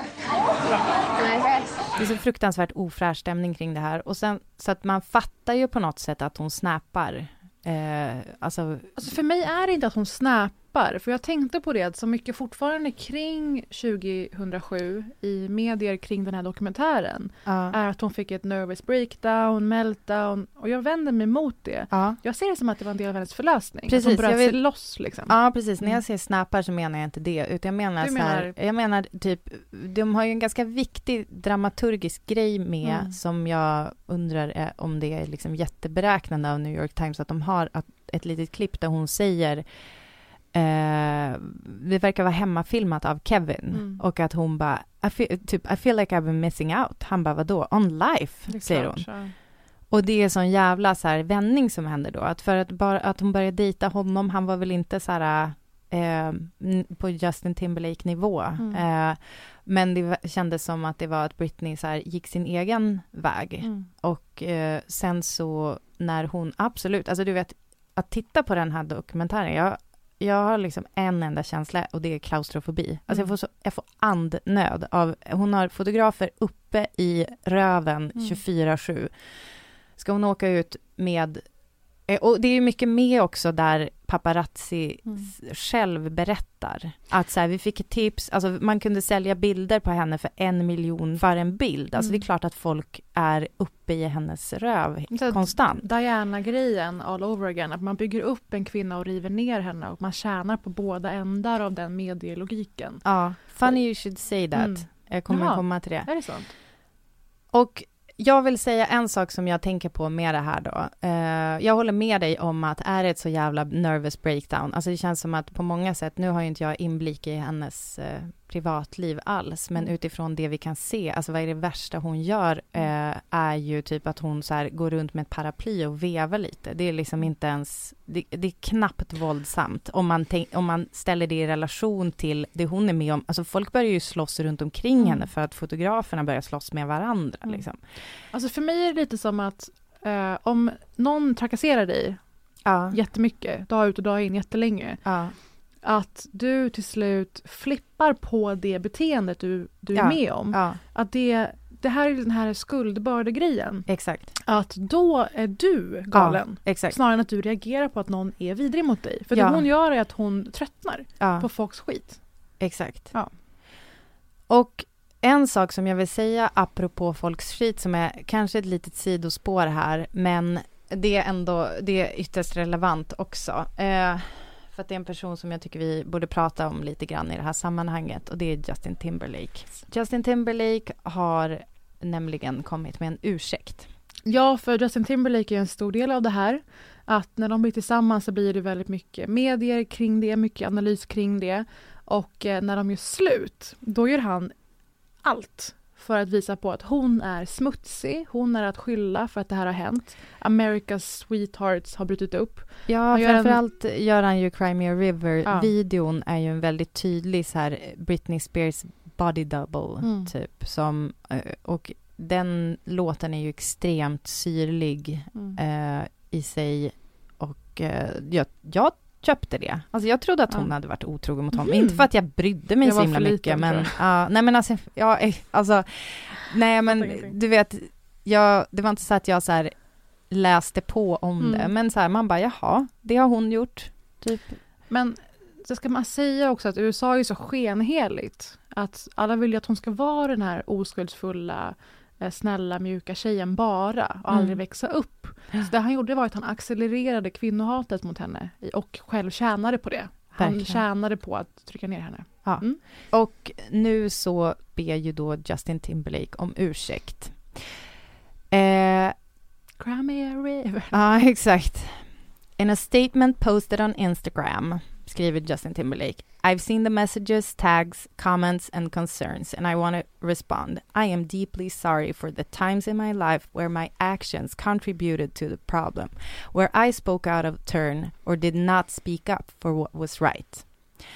[SPEAKER 4] Det är så fruktansvärt ofräsch stämning kring det här. Och sen, så att man fattar ju på något sätt att hon snappar. Eh, alltså...
[SPEAKER 3] alltså för mig är det inte att hon snappar. För jag tänkte på det att så mycket fortfarande kring tjugohundrasju i medier kring den här dokumentären
[SPEAKER 4] ja.
[SPEAKER 3] är att hon fick ett nervous breakdown, meltdown. Och jag vänder mig mot det.
[SPEAKER 4] Ja.
[SPEAKER 3] Jag ser det som att det var en del av hennes förlösning.
[SPEAKER 4] Precis,
[SPEAKER 3] att hon bröt
[SPEAKER 4] jag vill...
[SPEAKER 3] sig loss liksom.
[SPEAKER 4] Ja, precis.
[SPEAKER 3] Mm.
[SPEAKER 4] När jag säger snappar så menar jag inte det. Utan jag menar,
[SPEAKER 3] Du
[SPEAKER 4] så här,
[SPEAKER 3] menar...
[SPEAKER 4] jag menar typ, de har ju en ganska viktig dramaturgisk grej med
[SPEAKER 3] Mm.
[SPEAKER 4] som jag undrar är, om det är liksom jätteberäknande av New York Times att de har att, ett litet klipp där hon säger Uh, det verkar vara hemmafilmat av Kevin mm. och att hon bara I feel, typ, I feel like I've been missing out. Han bara, vadå? On life, säger hon.
[SPEAKER 3] Ja.
[SPEAKER 4] Och det är sån jävla så här vändning som händer då. Att för att, bara, att hon började dejta honom, han var väl inte så här uh, på Justin Timberlake-nivå. Mm. Uh, men det kändes som att det var att Britney så här gick sin egen väg. Mm. Och uh, sen så när hon absolut, alltså du vet, att titta på den här dokumentären, jag Jag har liksom en enda känsla och det är klaustrofobi. Alltså jag får, så, jag får andnöd av, hon har fotografer uppe i röven mm. tjugofyra sju. Ska hon åka ut med, och det är ju mycket med också där paparazzi mm. själv berättar att så här, vi fick ett tips, alltså man kunde sälja bilder på henne för en miljon för en bild. Alltså mm. det är klart att folk är uppe i hennes röv så konstant.
[SPEAKER 3] Diana-grejen all over again, att man bygger upp en kvinna och river ner henne och man tjänar på båda ändar av den medielogiken.
[SPEAKER 4] Ja, funny you should say that. Mm. Jag kommer
[SPEAKER 3] Jaha.
[SPEAKER 4] komma till det.
[SPEAKER 3] Är det sånt?
[SPEAKER 4] Och jag vill säga en sak som jag tänker på med det här då. Uh, jag håller med dig om att är det ett så jävla nervous breakdown. Alltså det känns som att på många sätt, nu har ju inte jag inblick i hennes uh, privatliv alls, men mm. utifrån det vi kan se, alltså vad är det värsta hon gör uh, är ju typ att hon så här går runt med ett paraply och vevar lite. Det är liksom inte ens, det, det är knappt våldsamt om man, tänk, om man ställer det i relation till det hon är med om. Alltså folk börjar ju slåss runt omkring mm. henne för att fotograferna börjar slåss med varandra mm. liksom.
[SPEAKER 3] Alltså för mig är det lite som att eh, om någon trakasserar dig
[SPEAKER 4] ja.
[SPEAKER 3] jättemycket, dag ut och dag in jättelänge,
[SPEAKER 4] ja.
[SPEAKER 3] att du till slut flippar på det beteendet du, du
[SPEAKER 4] ja.
[SPEAKER 3] är med om.
[SPEAKER 4] Ja.
[SPEAKER 3] Att det, det här är den här skuldbördegrejen.
[SPEAKER 4] Exakt.
[SPEAKER 3] Att då är du galen.
[SPEAKER 4] Ja, exakt.
[SPEAKER 3] Snarare än att du reagerar på att någon är vidrig mot dig. För
[SPEAKER 4] ja.
[SPEAKER 3] det hon gör är att hon tröttnar
[SPEAKER 4] ja.
[SPEAKER 3] på folks skit.
[SPEAKER 4] Exakt.
[SPEAKER 3] Ja.
[SPEAKER 4] Och en sak som jag vill säga apropå folks skit som är kanske ett litet sidospår här, men det är ändå det är ytterst relevant också. Eh, för att det är en person som jag tycker vi borde prata om lite grann i det här sammanhanget, och det är Justin Timberlake. Justin Timberlake har nämligen kommit med en ursäkt.
[SPEAKER 3] Ja, för Justin Timberlake är en stor del av det här. Att när de blir tillsammans så blir det väldigt mycket medier kring det, mycket analys kring det. Och eh, när de gör slut, då gör han allt för att visa på att hon är smutsig. Hon är att skylla för att det här har hänt. America's Sweethearts har brutit upp.
[SPEAKER 4] Ja,
[SPEAKER 3] gör
[SPEAKER 4] framförallt en... gör han ju Cry Me a River.
[SPEAKER 3] Ja.
[SPEAKER 4] Videon är ju en väldigt tydlig så här Britney Spears body double
[SPEAKER 3] Mm.
[SPEAKER 4] typ. Som, och den låten är ju extremt syrlig
[SPEAKER 3] Mm.
[SPEAKER 4] eh, i sig. Och eh, jag, jag köpte det. Alltså jag trodde att hon
[SPEAKER 3] Ja.
[SPEAKER 4] hade varit otrogen mot honom.
[SPEAKER 3] Mm.
[SPEAKER 4] Inte för att jag brydde mig
[SPEAKER 3] Jag
[SPEAKER 4] så
[SPEAKER 3] var
[SPEAKER 4] himla
[SPEAKER 3] för
[SPEAKER 4] mycket.
[SPEAKER 3] liten,
[SPEAKER 4] Men,
[SPEAKER 3] tror
[SPEAKER 4] ja, nej men alltså, ja, eh, alltså nej men du vet, jag, det var inte så att jag så här läste på om
[SPEAKER 3] Mm.
[SPEAKER 4] det. Men så här, man bara, jaha, det har hon gjort. Typ.
[SPEAKER 3] Men så ska man säga också att U S A är ju så skenheligt. Att alla vill ju att hon ska vara den här oskuldsfulla, eh, snälla, mjuka tjejen bara. Och
[SPEAKER 4] Mm.
[SPEAKER 3] aldrig växa upp. Så det han gjorde var att han accelererade kvinnohatet mot henne. i- Och själv tjänade på det. Han
[SPEAKER 4] Verkligen.
[SPEAKER 3] tjänade på att trycka ner henne.
[SPEAKER 4] Ja.
[SPEAKER 3] Mm.
[SPEAKER 4] Och nu så ber ju då Justin Timberlake om ursäkt. Eh,
[SPEAKER 3] Cry me a river.
[SPEAKER 4] Ja, exakt. In a statement posted on Instagram skriver Justin Timberlake, I've seen the messages, tags, comments and concerns and I want to respond. I am deeply sorry for the times in my life where my actions contributed to the problem, where I spoke out of turn or did not speak up for what was right.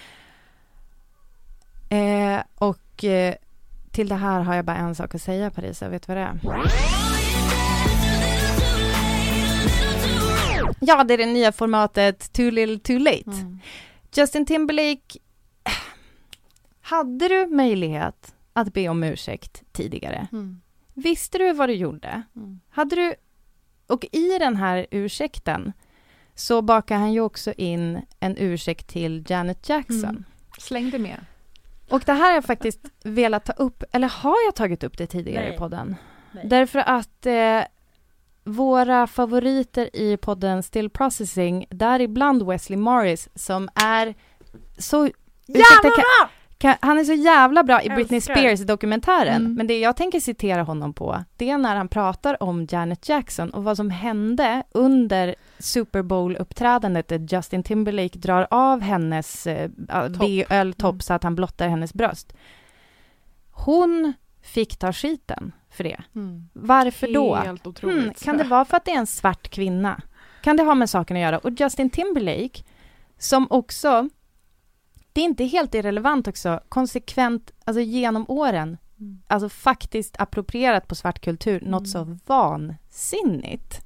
[SPEAKER 4] Eh, och eh, till det här har jag bara en sak att säga, Parisa. Vet du vad det är? Ja, det är det nya formatet Too Little Too Late.
[SPEAKER 3] Mm.
[SPEAKER 4] Justin Timberlake, hade du möjlighet att be om ursäkt tidigare?
[SPEAKER 3] Mm.
[SPEAKER 4] Visste du vad du gjorde?
[SPEAKER 3] Mm.
[SPEAKER 4] Hade du, och i den här ursäkten så bakar han ju också in en ursäkt till Janet Jackson.
[SPEAKER 3] Mm. Slängde med.
[SPEAKER 4] Och det här har jag faktiskt velat ta upp, eller har jag tagit upp det tidigare
[SPEAKER 3] Nej.
[SPEAKER 4] i podden?
[SPEAKER 3] Nej.
[SPEAKER 4] Därför att eh, våra favoriter i podden Still Processing, däribland Wesley Morris, som är så... Ursäkta, kan, kan, han är så jävla bra i Britney
[SPEAKER 3] Älskar.
[SPEAKER 4] Spears-dokumentären.
[SPEAKER 3] Mm.
[SPEAKER 4] Men det jag tänker citera honom på, det är när han pratar om Janet Jackson och vad som hände under Super Bowl-uppträdandet där Justin Timberlake drar av hennes eh, B L-topp
[SPEAKER 3] Mm.
[SPEAKER 4] så att han blottar hennes bröst. Hon fick ta skiten för det.
[SPEAKER 3] Mm.
[SPEAKER 4] Varför då?
[SPEAKER 3] Helt otroligt.
[SPEAKER 4] Hmm, kan det vara för att det är en svart kvinna? Kan det ha med saken att göra? Och Justin Timberlake, som också, det är inte helt irrelevant också, konsekvent, alltså genom åren,
[SPEAKER 3] Mm.
[SPEAKER 4] alltså faktiskt approprierat på svart kultur,
[SPEAKER 3] Mm.
[SPEAKER 4] något så vansinnigt.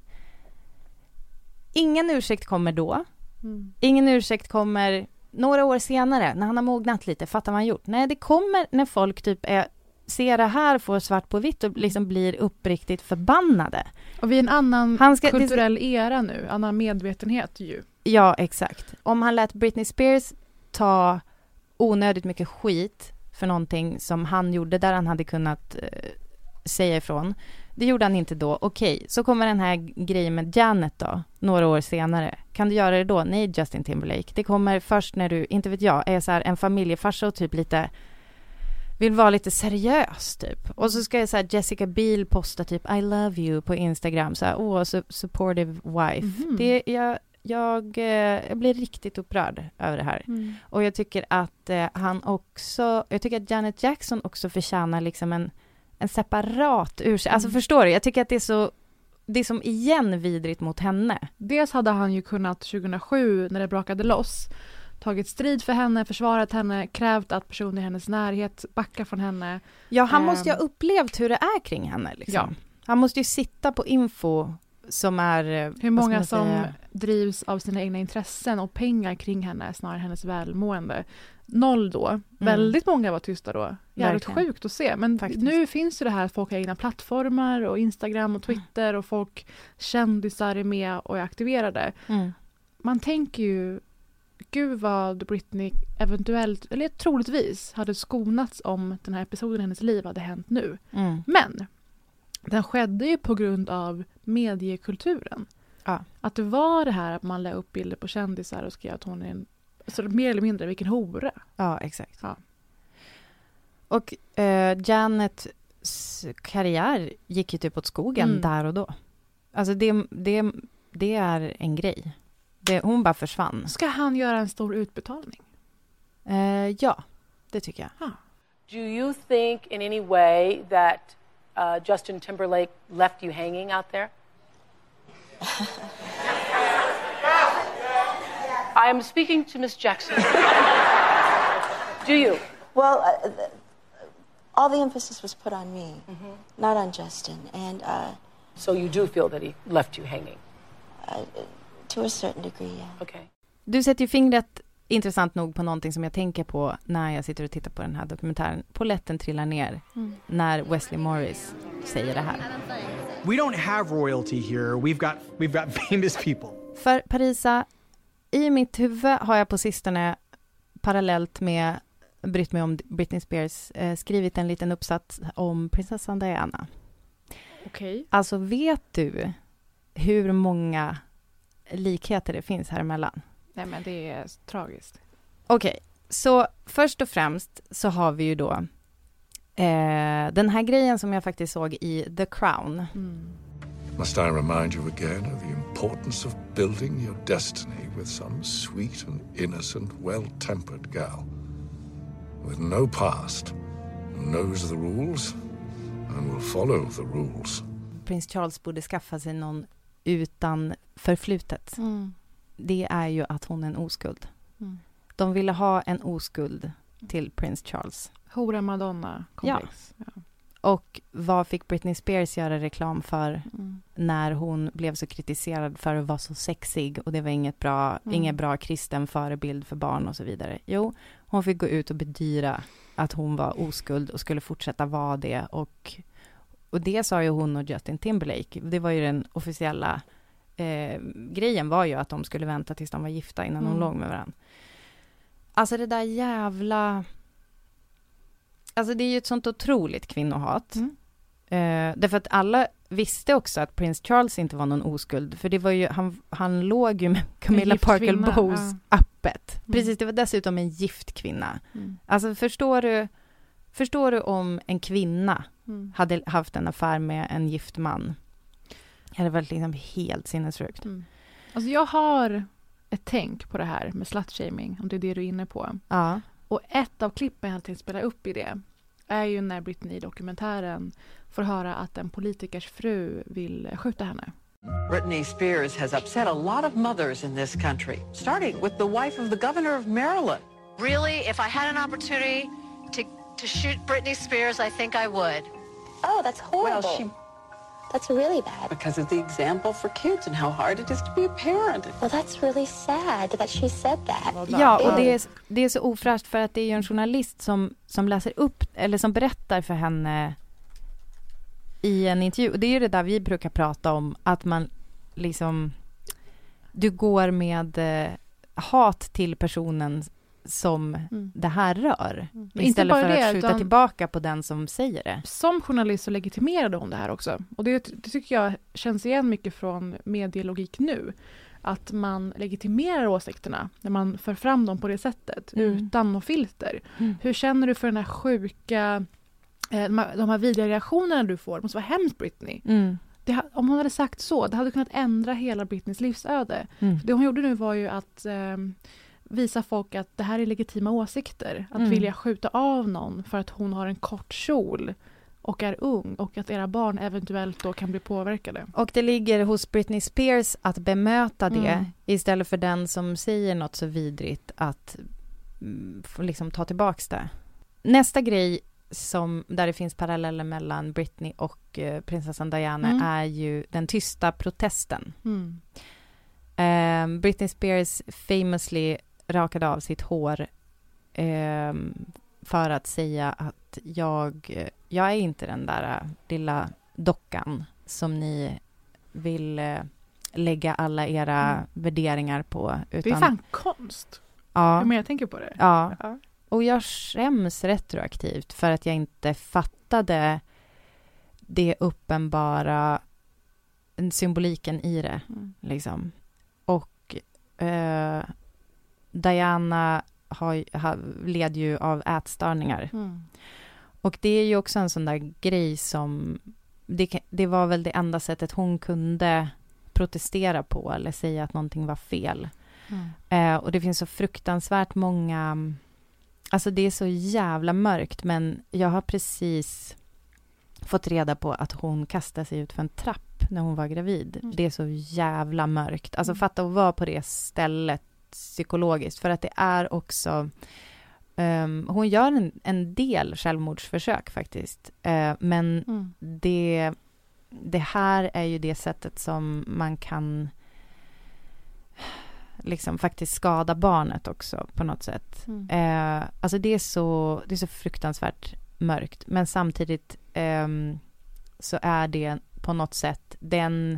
[SPEAKER 4] Ingen ursäkt kommer då.
[SPEAKER 3] Mm.
[SPEAKER 4] Ingen ursäkt kommer några år senare, när han har mognat lite, fattar vad han gjort. Nej, det kommer när folk typ är, ser det här, får svart på vitt och liksom blir uppriktigt förbannade.
[SPEAKER 3] Och vi är en annan
[SPEAKER 4] Han ska-
[SPEAKER 3] kulturell era nu, annan medvetenhet ju.
[SPEAKER 4] Ja, exakt. Om han lät Britney Spears ta onödigt mycket skit för någonting som han gjorde där han hade kunnat eh, säga ifrån. Det gjorde han inte då. Okej, så kommer den här grejen med Janet då, några år senare. Kan du göra det då? Nej, Justin Timberlake. Det kommer först när du, inte vet jag, är så här en familjefarsa och typ lite vill vara lite seriös typ. Och så ska jag så här, Jessica Biel posta typ I love you på Instagram. Så här, åh, su- supportive wife.
[SPEAKER 3] Mhm.
[SPEAKER 4] Det, jag, jag, eh, jag blir riktigt upprörd över det här.
[SPEAKER 3] Mm.
[SPEAKER 4] Och jag tycker att eh, han också, jag tycker att Janet Jackson också förtjänar liksom en, en separat ursäkt. Alltså
[SPEAKER 3] Mm.
[SPEAKER 4] förstår du? Jag tycker att det är så, det är som igen vidrigt mot henne.
[SPEAKER 3] Dels hade han ju kunnat tjugohundrasju när det brakade loss tagit strid för henne, försvarat henne, krävt att personer i hennes närhet backar från henne.
[SPEAKER 4] Ja, han
[SPEAKER 3] Ehm,
[SPEAKER 4] måste ju ha upplevt hur det är kring henne. Liksom.
[SPEAKER 3] Ja.
[SPEAKER 4] Han måste ju sitta på info som är... eh, vad ska
[SPEAKER 3] Hur många
[SPEAKER 4] man
[SPEAKER 3] som
[SPEAKER 4] säga?
[SPEAKER 3] drivs av sina egna intressen och pengar kring henne snarare än hennes välmående. Noll då. Väldigt många var tysta då. Jävligt
[SPEAKER 4] Verkligen.
[SPEAKER 3] sjukt att se. Men
[SPEAKER 4] Faktiskt.
[SPEAKER 3] nu finns ju det här att folk har egna plattformar och Instagram och Twitter och folk, kändisar är med och är aktiverade.
[SPEAKER 4] Mm.
[SPEAKER 3] Man tänker ju, gud vad Britney eventuellt, eller troligtvis, hade skonats om den här episoden i hennes liv hade hänt nu.
[SPEAKER 4] Mm.
[SPEAKER 3] Men den skedde ju på grund av mediekulturen.
[SPEAKER 4] Ja.
[SPEAKER 3] Att det var det här att man la upp bilder på kändisar och skrev att hon är en, så mer eller mindre vilken hora.
[SPEAKER 4] Ja, exakt.
[SPEAKER 3] Ja.
[SPEAKER 4] Och eh, Janets karriär gick ju typ åt skogen
[SPEAKER 3] Mm.
[SPEAKER 4] där och då. Alltså det, det, det är en grej. Det, hon bara försvann.
[SPEAKER 3] Ska han göra en stor utbetalning?
[SPEAKER 4] Eh, ja, det tycker jag.
[SPEAKER 3] Ah.
[SPEAKER 21] Do you think in any way that uh, Justin Timberlake left you hanging out there? I am speaking to Miss Jackson. Do you?
[SPEAKER 22] Well, uh, the, all the emphasis was put on me, mm-hmm. not on Justin. And uh,
[SPEAKER 21] so you do feel that he left you hanging?
[SPEAKER 22] Uh, to a certain degree, yeah.
[SPEAKER 21] Okay.
[SPEAKER 4] Du sätter ju fingret intressant nog på någonting som jag tänker på när jag sitter och tittar på den här dokumentären. Polletten trillar ner mm. när Wesley Morris säger det här.
[SPEAKER 23] We don't have royalty here. We've got we've got famous people.
[SPEAKER 4] För Parisa, i mitt huvud har jag på sistone parallellt med brytt mig om Britney Spears eh, skrivit en liten uppsats om prinsessan Diana.
[SPEAKER 3] Okej. Okay.
[SPEAKER 4] Alltså vet du hur många likheter det finns här emellan?
[SPEAKER 3] Nej, men det är tragiskt.
[SPEAKER 4] Okej, okay. Så först och främst så har vi ju då eh, den här grejen som jag faktiskt såg i The Crown.
[SPEAKER 3] Mm.
[SPEAKER 24] Must I remind you again of the importance of building your destiny with some sweet and innocent, well-tempered girl with no past, who knows the rules and will follow the rules.
[SPEAKER 4] Prins Charles borde skaffa sig någon utan förflutet.
[SPEAKER 3] Mm.
[SPEAKER 4] Det är ju att hon är en oskuld.
[SPEAKER 3] Mm.
[SPEAKER 4] De ville ha en oskuld till Prins Charles.
[SPEAKER 3] Hora Madonna komplex.
[SPEAKER 4] Ja. Ja. Och vad fick Britney Spears göra reklam för
[SPEAKER 3] mm.
[SPEAKER 4] när hon blev så kritiserad för att vara så sexig och det var inget bra,
[SPEAKER 3] mm.
[SPEAKER 4] ingen bra kristen förebild för barn och så vidare. Jo, hon fick gå ut och bedyra att hon var oskuld och skulle fortsätta vara det. Och, och det sa ju hon och Justin Timberlake. Det var ju den officiella eh, grejen var ju att de skulle vänta tills de var gifta innan
[SPEAKER 3] mm.
[SPEAKER 4] de låg med varandra. Alltså det där jävla... Alltså det är ju ett sånt otroligt kvinnohat.
[SPEAKER 3] Mm.
[SPEAKER 4] Eh, därför att alla visste också att Prins Charles inte var någon oskuld. För det var ju, han, han låg ju med Camilla Parker Bowles
[SPEAKER 3] ja.
[SPEAKER 4] öppet.
[SPEAKER 3] Mm.
[SPEAKER 4] Precis, det var dessutom en gift kvinna.
[SPEAKER 3] Mm.
[SPEAKER 4] Alltså förstår du, förstår du om en kvinna
[SPEAKER 3] mm.
[SPEAKER 4] hade haft en affär med en gift man? Det hade varit liksom helt sinnessjukt.
[SPEAKER 3] Mm. Alltså jag har ett tänk på det här med slutshaming, om det är det du är inne på.
[SPEAKER 4] Ja.
[SPEAKER 3] Och ett av klippen jag tänkte spela upp i det är ju när Britney i dokumentären får höra att en politikers fru vill skjuta henne.
[SPEAKER 25] Britney Spears has upset a lot of mothers in this country, starting with the wife of the governor of Maryland.
[SPEAKER 26] Really, if I had an opportunity to, to shoot Britney Spears, I think I would.
[SPEAKER 22] Oh, that's horrible.
[SPEAKER 25] Well, she...
[SPEAKER 22] That's really bad.
[SPEAKER 25] Because it's the example for kids and how hard it is to be a parent.
[SPEAKER 22] Well, that's really sad that she said that.
[SPEAKER 4] Ja, och det är, det är så ofräscht för att det är ju en journalist som, som läser upp, eller som berättar för henne i en intervju. Och det är ju det där vi brukar prata om, att man liksom, du går med eh, hat till personen som mm. det här rör. Mm. Istället för det, att skjuta tillbaka på den som säger det.
[SPEAKER 3] Som journalist så legitimerade hon det här också. Och det, det tycker jag känns igen mycket från medielogik nu. Att man legitimerar åsikterna när man för fram dem på det sättet. Mm. Utan något filter. Mm. Hur känner du för den här sjuka, eh, de här vidriga reaktionerna du får? Det måste vara hemskt, Britney.
[SPEAKER 4] Mm.
[SPEAKER 3] Det, om hon hade sagt så, det hade kunnat ändra hela Britneys livsöde.
[SPEAKER 4] Mm.
[SPEAKER 3] Det hon gjorde nu var ju att... Eh, visa folk att det här är legitima åsikter. Att
[SPEAKER 4] mm.
[SPEAKER 3] vilja skjuta av någon för att hon har en kort kjol och är ung och att era barn eventuellt då kan bli påverkade.
[SPEAKER 4] Och det ligger hos Britney Spears att bemöta det
[SPEAKER 3] mm.
[SPEAKER 4] istället för den som säger något så vidrigt att mm, liksom ta tillbaks det. Nästa grej som, där det finns paralleller mellan Britney och eh, prinsessan Diana mm. är ju den tysta protesten.
[SPEAKER 3] Mm.
[SPEAKER 4] Um, Britney Spears famously rakade av sitt hår um, för att säga att jag, jag är inte den där lilla dockan som ni vill uh, lägga alla era mm. värderingar på. Utan,
[SPEAKER 3] det är fan konst.
[SPEAKER 4] Ja,
[SPEAKER 3] hur mer jag tänker på det.
[SPEAKER 4] Ja.
[SPEAKER 3] ja,
[SPEAKER 4] och jag skäms retroaktivt för att jag inte fattade det uppenbara symboliken i det.
[SPEAKER 3] Mm.
[SPEAKER 4] Liksom. Och eh, Diana har, har, led ju av ätstörningar.
[SPEAKER 3] Mm.
[SPEAKER 4] Och det är ju också en sån där grej som... Det, det var väl det enda sättet hon kunde protestera på eller säga att någonting var fel.
[SPEAKER 3] Mm.
[SPEAKER 4] Eh, och det finns så fruktansvärt många Alltså det är så jävla mörkt, men jag har precis fått reda på att hon kastade sig ut för en trapp när hon var gravid. Mm. Det är så jävla mörkt. Alltså fatta att vara på det stället psykologiskt, för att det är också um, hon gör en, en del självmordsförsök faktiskt. Uh, men mm. det, det här är ju det sättet som man kan liksom faktiskt skada barnet också på något sätt. Mm. Uh, alltså det är så det är så fruktansvärt mörkt, men samtidigt um, så är det på något sätt den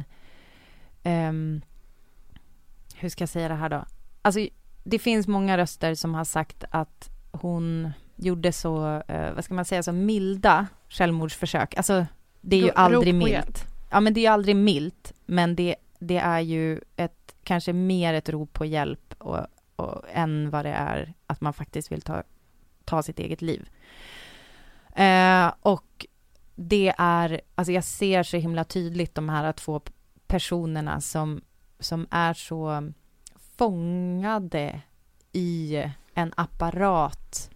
[SPEAKER 4] um, hur ska jag säga det här då? Alltså det finns många röster som har sagt att hon gjorde så, uh, vad ska man säga, så milda självmordsförsök. Alltså det är ju aldrig milt. Ja, men det är ju aldrig milt, men det, det är ju ett kanske mer ett rop på hjälp och, och, än vad det är att man faktiskt vill ta, ta sitt eget liv. Uh, och det är, alltså jag ser så himla tydligt de här två personerna som, som är så fångade i en apparat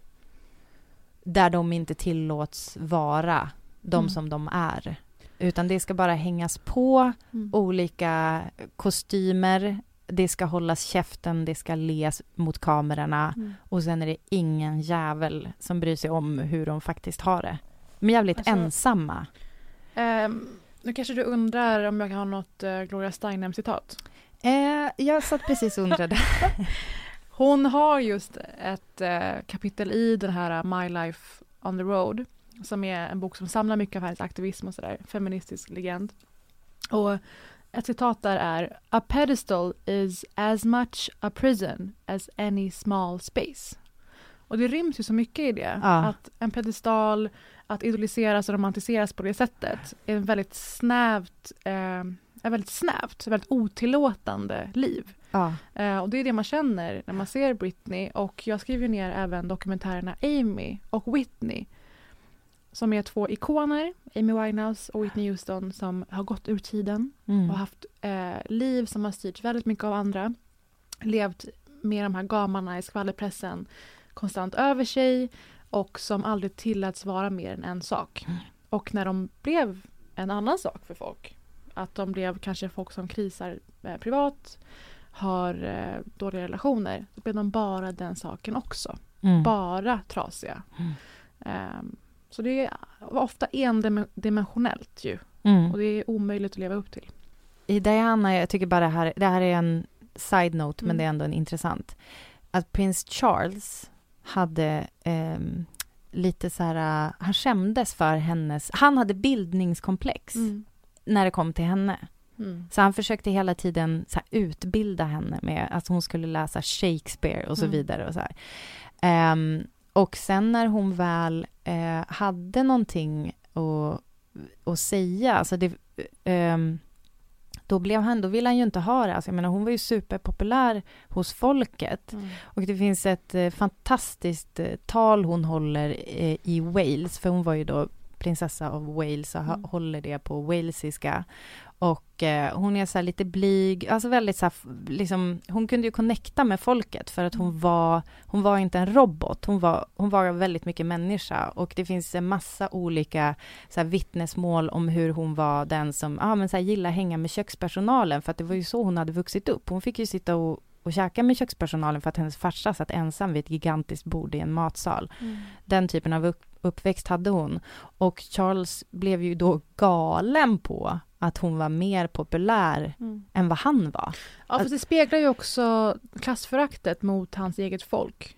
[SPEAKER 4] där de inte tillåts vara de mm. som de är. Utan det ska bara hängas på mm. olika kostymer. Det ska hållas käften, det ska les mot kamerorna. Mm. Och sen är det ingen jävel som bryr sig om hur de faktiskt har det. Men jävligt alltså, ensamma.
[SPEAKER 3] Um, nu kanske du undrar om jag kan ha något uh, Gloria Steinem-citat.
[SPEAKER 4] Eh, jag satt precis och undrade.
[SPEAKER 3] Hon har just ett uh, kapitel i den här uh, My Life on the Road, som är en bok som samlar mycket av hennes aktivism och sådär, feministisk legend. Och ett citat där är: "A pedestal is as much a prison as any small space." Och det ryms ju så mycket i det. Ja. Att en pedestal, att idoliseras och romantiseras på det sättet är en väldigt snävt, eh, är väldigt snävt, väldigt otillåtande liv. Ja. Eh, och det är det man känner när man ser Britney. Och jag skriver ner även dokumentärerna Amy och Whitney, som är två ikoner, Amy Winehouse och Whitney Houston, som har gått ur tiden mm. och haft eh, liv som har styrts väldigt mycket av andra. Levt med de här gamarna i skvallerpressen konstant över sig och som aldrig tilläts vara mer än en sak. Mm. Och när de blev en annan sak för folk, att de blev kanske folk som krisar eh, privat, har eh, dåliga relationer, så blev de bara den saken också. Mm. Bara trasiga. Mm. Um, så det är ofta endimensionellt ju. Mm. Och det är omöjligt att leva upp till.
[SPEAKER 4] I Diana, jag tycker bara det här, det här är en side note, mm. men det är ändå en intressant. Att prins Charles hade eh, lite så här, han skämdes för hennes, han hade bildningskomplex mm. när det kom till henne. Mm. Så han försökte hela tiden så här, utbilda henne med att hon skulle läsa Shakespeare och så mm. vidare och så här. Um, och sen när hon väl eh, hade någonting att, att säga, alltså det, um, då blev han, då ville han ju inte ha det. Alltså jag menar, hon var ju superpopulär hos folket. Mm. Och det finns ett eh, fantastiskt eh, tal hon håller eh, i Wales, för hon var ju då prinsessa av Wales och mm. håller det på walesiska. Och eh, hon är så här lite blyg, alltså väldigt så här, liksom, hon kunde ju connecta med folket för att hon var hon var inte en robot, hon var hon var väldigt mycket människa, och det finns en massa olika så här vittnesmål om hur hon var den som ja ah, men så här gillar hänga med kökspersonalen, för att det var ju så hon hade vuxit upp. Hon fick ju sitta och och käka med kökspersonalen för att hennes farsa satt ensam vid ett gigantiskt bord i en matsal. Mm. Den typen av upp- uppväxt hade hon. Och Charles blev ju då galen på att hon var mer populär mm. än vad han var.
[SPEAKER 3] Ja, för det speglar ju också klassföraktet mot hans eget folk.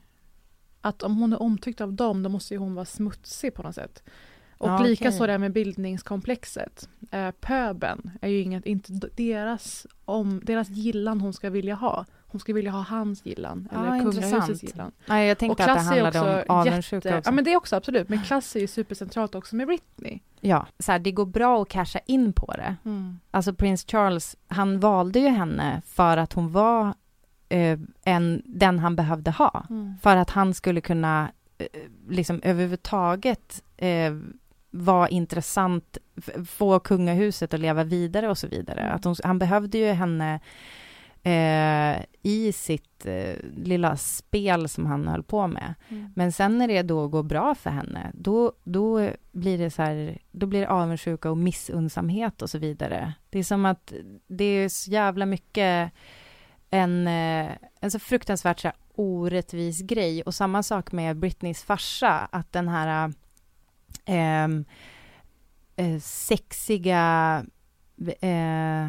[SPEAKER 3] Att om hon är omtyckt av dem, då måste ju hon vara smutsig på något sätt. Och ja, lika okay. så där med bildningskomplexet. Eh, pöben är ju inget, inte deras, om, deras gillan hon ska vilja ha. Hon ska vilja ha hans gillan.
[SPEAKER 4] Ja,
[SPEAKER 3] eller kungahusets gillan.
[SPEAKER 4] Ja, jag tänkte att det handlade om avundsjuka
[SPEAKER 3] jätte,
[SPEAKER 4] också.
[SPEAKER 3] Ja, men det är också absolut. Men klass är ju supercentralt också med Britney.
[SPEAKER 4] Ja, så här, det går bra att casha in på det. Mm. Alltså Prince Charles, han valde ju henne för att hon var eh, en, den han behövde ha. Mm. För att han skulle kunna eh, liksom överhuvudtaget eh, vara intressant, f- få kungahuset att leva vidare och så vidare. Mm. Att hon, han behövde ju henne eh, i sitt eh, lilla spel som han höll på med. Mm. Men sen när det då går bra för henne, då, då blir det så här, då blir det avundsjuka och missunnsamhet och så vidare. Det är som att det är så jävla mycket en, en så fruktansvärt så här, orättvis grej. Och samma sak med Britneys farsa, att den här eh, eh, sexiga eh,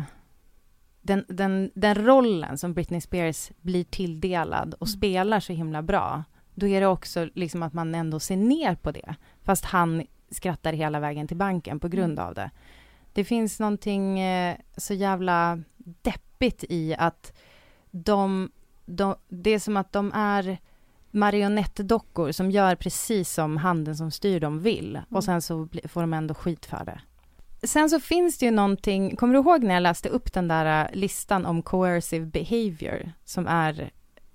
[SPEAKER 4] den, den, den rollen som Britney Spears blir tilldelad och mm. spelar så himla bra, då är det också liksom att man ändå ser ner på det, fast han skrattar hela vägen till banken på grund mm. av det. Det finns någonting eh, så jävla deppigt i att de, de, det är som att de är marionettdockor som gör precis som handen som styr dem vill. Mm. Och sen så bli, får de ändå skit för det. Sen så finns det ju någonting, kommer du ihåg när jag läste upp den där listan om coercive behavior som är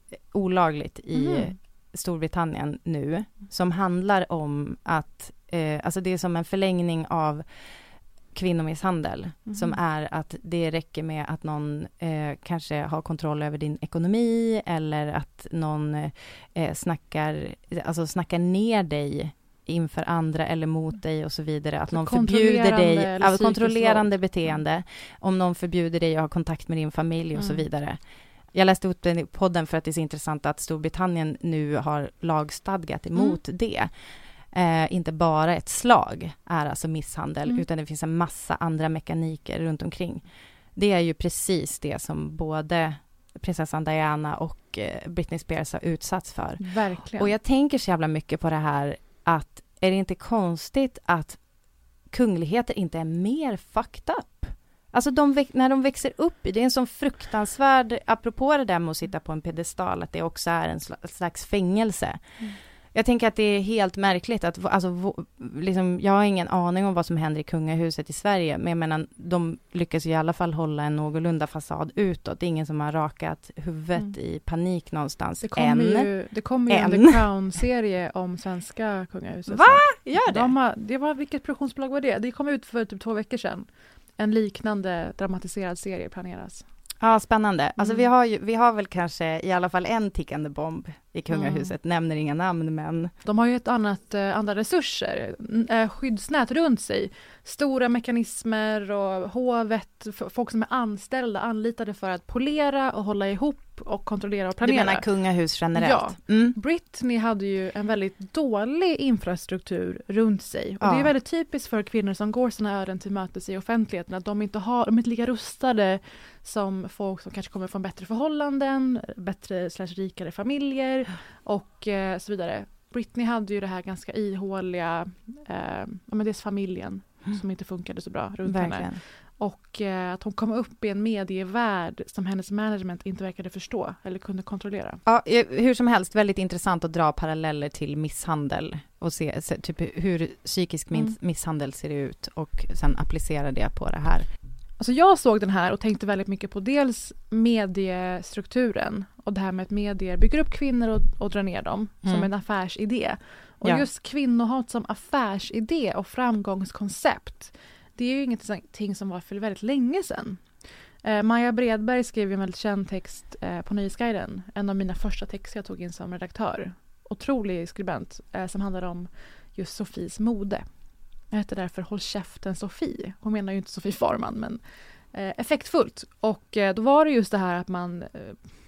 [SPEAKER 4] olagligt i mm. Storbritannien nu, som handlar om att, eh, alltså det är som en förlängning av kvinnomisshandel, mm. som är att det räcker med att någon eh, kanske har kontroll över din ekonomi, eller att någon eh, snackar, alltså snackar ner dig inför andra eller mot dig och så vidare. Att så någon förbjuder dig, alltså kontrollerande beteende, mm. om någon förbjuder dig att ha kontakt med din familj och mm. så vidare. Jag läste ut den i podden för att det är så intressant att Storbritannien nu har lagstadgat emot mm. det. Eh, inte bara ett slag är alltså misshandel, mm. utan det finns en massa andra mekaniker runt omkring. Det är ju precis det som både prinsessan Diana och eh, Britney Spears har utsatts för.
[SPEAKER 3] Verkligen. Och
[SPEAKER 4] jag tänker så jävla mycket på det här, att är det inte konstigt att kungligheter inte är mer fucked up? Alltså de, när de växer upp, det är en sån fruktansvärd, apropå det där med att sitta på en pedestal, att det också är en slags fängelse. Mm. Jag tänker att det är helt märkligt att, alltså, liksom, jag har ingen aning om vad som händer i kungahuset i Sverige, men jag menar, de lyckas i alla fall hålla en någorlunda fasad utåt. Det är ingen som har rakat huvudet mm. i panik någonstans.
[SPEAKER 3] Det kommer
[SPEAKER 4] än.
[SPEAKER 3] ju, det kommer ju en The Crown-serie om svenska kungahuset.
[SPEAKER 4] Va? Gör det?
[SPEAKER 3] De har, det var, vilket produktionsbolag var det? Det kom ut för typ två veckor sedan. En liknande dramatiserad serie planeras.
[SPEAKER 4] Ja, spännande. Mm. Alltså vi har ju, vi har väl kanske i alla fall en tickande bomb i kungahuset. Mm. Nämner inga namn, men...
[SPEAKER 3] De har ju ett annat, eh, andra resurser. Eh, skyddsnät runt sig. Stora mekanismer och hovet. F- folk som är anställda, anlitade för att polera och hålla ihop och kontrollera och planera.
[SPEAKER 4] Du menar kungahus generellt?
[SPEAKER 3] Ja.
[SPEAKER 4] Mm.
[SPEAKER 3] Britney hade ju en väldigt dålig infrastruktur runt sig. Och ja. Det är väldigt typiskt för kvinnor som går sina öden till mötes i offentligheten. Att de inte har, de är inte lika rustade som folk som kanske kommer från bättre förhållanden, bättre slash rikare familjer och eh, så vidare. Britney hade ju det här ganska ihåliga, eh, ja men dels familjen mm. som inte funkade så bra runt
[SPEAKER 4] Verkligen.
[SPEAKER 3] henne. Och eh, att hon kom upp i en medievärld som hennes management inte verkade förstå eller kunde kontrollera.
[SPEAKER 4] Ja, hur som helst, väldigt intressant att dra paralleller till misshandel och se, se typ hur psykisk mm. misshandel ser ut och sen applicera det på det här.
[SPEAKER 3] Alltså jag såg den här och tänkte väldigt mycket på dels mediestrukturen och det här med att medier bygger upp kvinnor och, och drar ner dem mm. som en affärsidé. Och ja. Just kvinnohat som affärsidé och framgångskoncept, det är ju ingenting som var för väldigt länge sedan. Eh, Maja Bredberg skrev en väldigt känd text eh, på Nöjesguiden. En av mina första texter jag tog in som redaktör. Otrolig skribent eh, som handlar om just Sofies mode. Jag heter därför Håll käften Sofie. Hon menar ju inte Sofie Farman, men eh, effektfullt. Och eh, då var det just det här att man eh,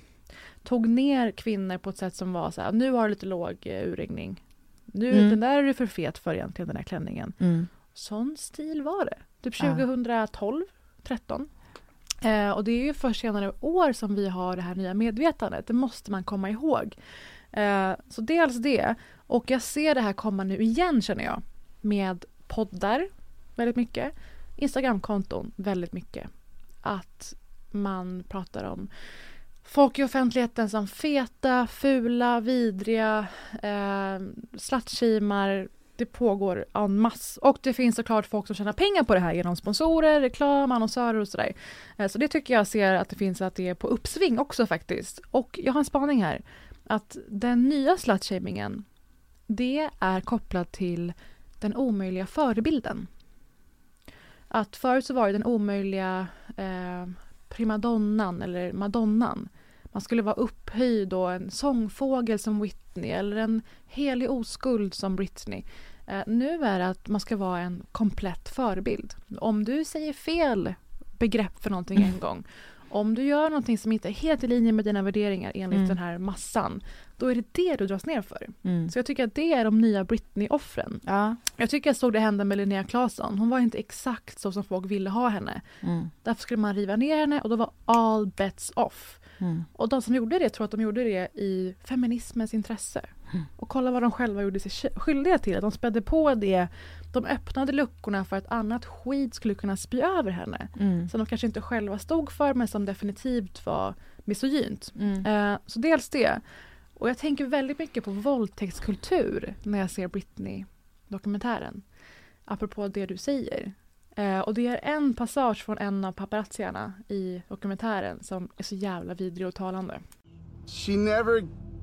[SPEAKER 3] tog ner kvinnor på ett sätt som var så här, nu har du lite låg eh, urringning. Nu, mm. den där är du för fet för egentligen, den här klänningen. Mm. Sån stil var det. Typ tjugotolv, tretton. Eh, och det är ju först senare år som vi har det här nya medvetandet. Det måste man komma ihåg. Eh, så dels det. Och jag ser det här komma nu igen, känner jag. Med poddar väldigt mycket. Instagramkonton väldigt mycket. Att man pratar om folk i offentligheten som feta, fula, vidriga, eh, slattkimar. Det pågår en mass. Och det finns såklart folk som tjänar pengar på det här genom sponsorer, reklam, annonsörer och sådär. Eh, så det tycker jag ser att det finns att det är på uppsving också faktiskt. Och jag har en spaning här. Att den nya slutshamingen, det är kopplat till den omöjliga förebilden. Att förut så var det den omöjliga eh, primadonnan eller madonnan. Man skulle vara upphöjd och en sångfågel som Whitney eller en helig oskuld som Britney. Eh, nu är det att man ska vara en komplett förebild. Om du säger fel begrepp för någonting en gång, om du gör någonting som inte är helt i linje med dina värderingar enligt mm. den här massan, då är det det du dras ner för. Mm. Så jag tycker att det är de nya Britney-offren. Ja. Jag tycker jag såg det hända med Linnea Claesson. Hon var inte exakt så som folk ville ha henne. Mm. Därför skulle man riva ner henne och då var all bets off. Mm. Och de som gjorde det tror att de gjorde det i feminismens intresse. Mm. Och kolla vad de själva gjorde sig skyldiga till. De spädde på det. De öppnade luckorna för att annat skit skulle kunna spy över henne. Mm. Som de kanske inte själva stod för, men som definitivt var misogynt. Mm. Uh, så dels det. Och jag tänker väldigt mycket på våldtäktskultur när jag ser Britney-dokumentären. Apropå det du säger. Uh, och det är en passage från en av paparazzierna i dokumentären som är så jävla vidrig och talande.
[SPEAKER 1] She never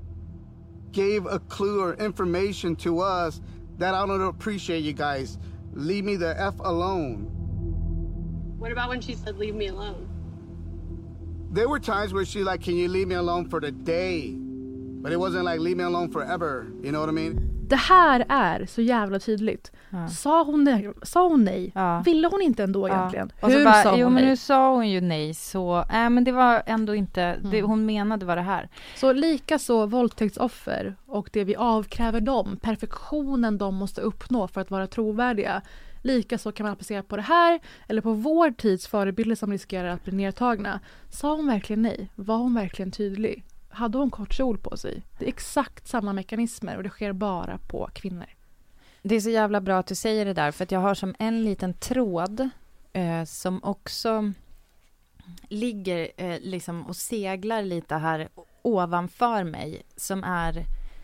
[SPEAKER 1] gave a clue or information to us that I don't appreciate you guys. Leave me the F alone.
[SPEAKER 5] What about when she said leave me alone?
[SPEAKER 1] There were times where she like, can you leave me alone for the day? But it wasn't like leave me alone forever. You know what I mean?
[SPEAKER 3] Det här är så jävla tydligt. Ja. Sa hon nej? Sa hon nej? Ja. Ville hon inte ändå ja. egentligen?
[SPEAKER 4] Och
[SPEAKER 3] Hur
[SPEAKER 4] bara,
[SPEAKER 3] sa hon
[SPEAKER 4] jo,
[SPEAKER 3] nej?
[SPEAKER 4] Men nu sa hon ju nej. Så, äh, men det var ändå inte... Mm. Det hon menade var det här.
[SPEAKER 3] Så lika så våldtäktsoffer och det vi avkräver dem, perfektionen de måste uppnå för att vara trovärdiga. Lika så kan man applicera på det här eller på vår tids förebilder som riskerar att bli nedtagna. Sa hon verkligen nej? Var hon verkligen tydlig? Hade hon kort kjol på sig? Det är exakt samma mekanismer och det sker bara på kvinnor.
[SPEAKER 4] Det är så jävla bra att du säger det där, för att jag har som en liten tråd eh, som också ligger eh, liksom och seglar lite här ovanför mig, som är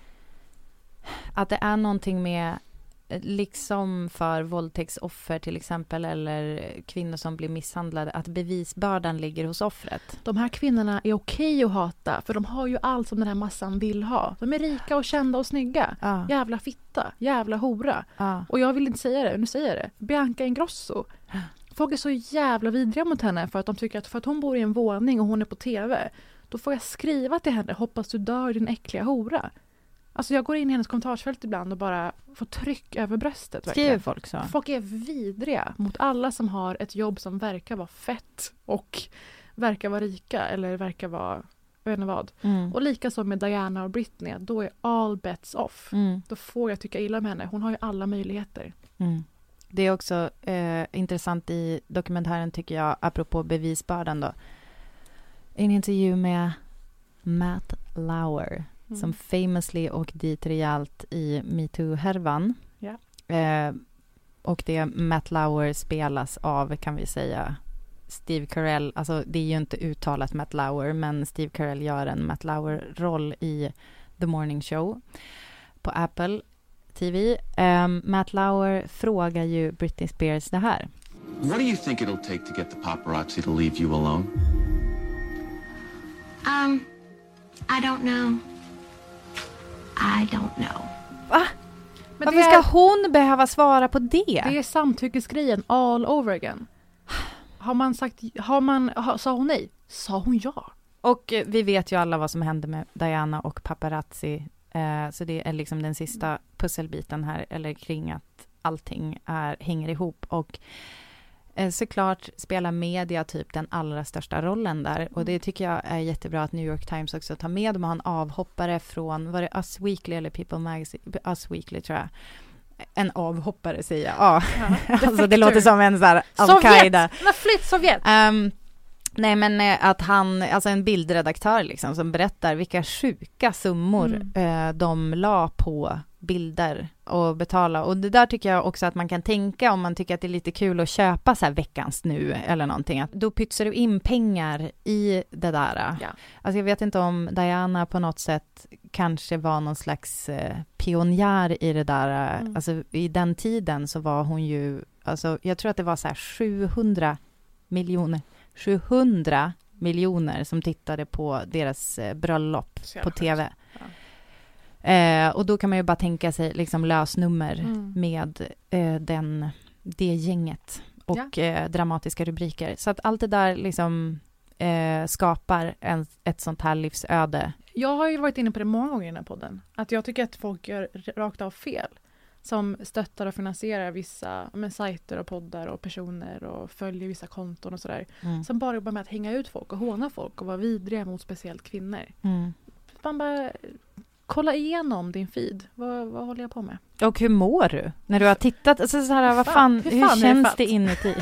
[SPEAKER 4] att det är någonting med liksom för våldtäktsoffer till exempel, eller kvinnor som blir misshandlade, att bevisbördan ligger hos offret.
[SPEAKER 3] De här kvinnorna är okej att hata, för de har ju allt som den här massan vill ha. De är rika och kända och snygga. Ja. Jävla fitta, jävla hora. Ja. Och jag vill inte säga det, nu säger jag det. Bianca Ingrosso. Folk är så jävla vidriga mot henne för att de tycker att för att hon bor i en våning och hon är på tv, då får jag skriva till henne, hoppas du dör din äckliga hora. Alltså jag går in i hennes kommentarsfält ibland och bara får tryck över bröstet.
[SPEAKER 4] Skriver verkligen. folk så?
[SPEAKER 3] Folk är vidriga mot alla som har ett jobb som verkar vara fett och verkar vara rika eller verkar vara, jag vet inte vad. Mm. Och lika som med Diana och Britney, då är all bets off. Mm. Då får jag tycka illa om henne. Hon har ju alla möjligheter.
[SPEAKER 4] Mm. Det är också eh, intressant i dokumentären tycker jag, apropå bevisbördan då. En intervju med Matt Lauer. Mm. Som famously åkte dit rejält i MeToo-härvan. Yeah. Eh, och det Matt Lauer spelas av, kan vi säga, Steve Carell. Alltså det är ju inte uttalat Matt Lauer, men Steve Carell gör en Matt Lauer-roll i The Morning Show på Apple T V. Eh, Matt Lauer frågar ju Britney Spears det här.
[SPEAKER 6] What do you think it'll take to get the paparazzi to leave you alone?
[SPEAKER 26] Um, I don't know. I don't know.
[SPEAKER 4] Va? Men varför ska är, hon behöva svara på det?
[SPEAKER 3] Det är samtyckesgrejen all over again. Har man sagt, har man, ha, sa hon nej? Sa hon ja?
[SPEAKER 4] Och vi vet ju alla vad som hände med Diana och paparazzi. Eh, så det är liksom den sista pusselbiten här, eller kring att allting är, hänger ihop. Och eh, såklart spelar media typ den allra största rollen där. Och det tycker jag är jättebra att New York Times också tar med. De har en avhoppare från, var det Us Weekly eller People Magazine? Us Weekly tror jag. En avhoppare säger jag. Ja. Ja, alltså det låter som en så här Al-Qaida.
[SPEAKER 3] Sovjet! Flytt Sovjet!
[SPEAKER 4] Um, nej men att han, alltså en bildredaktör liksom, som berättar vilka sjuka summor mm. eh, de la på bilder och betala. Och det där tycker jag också att man kan tänka om man tycker att det är lite kul att köpa så här veckans nu eller någonting. Att då pytsar du in pengar i det där. Ja. Alltså jag vet inte om Diana på något sätt kanske var någon slags eh, pionjär i det där. Mm. Alltså i den tiden så var hon ju, alltså jag tror att det var så här sjuhundra miljoner sjuhundra miljoner som tittade på deras eh, bröllop på tv. Ja. Eh, och då kan man ju bara tänka sig liksom lösnummer mm. med eh, den, det gänget och ja. eh, dramatiska rubriker. Så att allt det där liksom eh, skapar en, ett sånt här livsöde.
[SPEAKER 3] Jag har ju varit inne på det många gånger i den här podden. Att jag tycker att folk gör rakt av fel. Som stöttar och finansierar vissa men, sajter och poddar och personer och följer vissa konton och sådär. Mm. Som bara jobbar med att hänga ut folk och håna folk och vara vidriga mot speciellt kvinnor.
[SPEAKER 4] Mm.
[SPEAKER 3] Man bara kolla igenom din feed. Vad, vad håller jag på med?
[SPEAKER 4] Och hur mår du? När du har tittat, alltså så här, vad fan, hur, fan hur känns det, det inuti?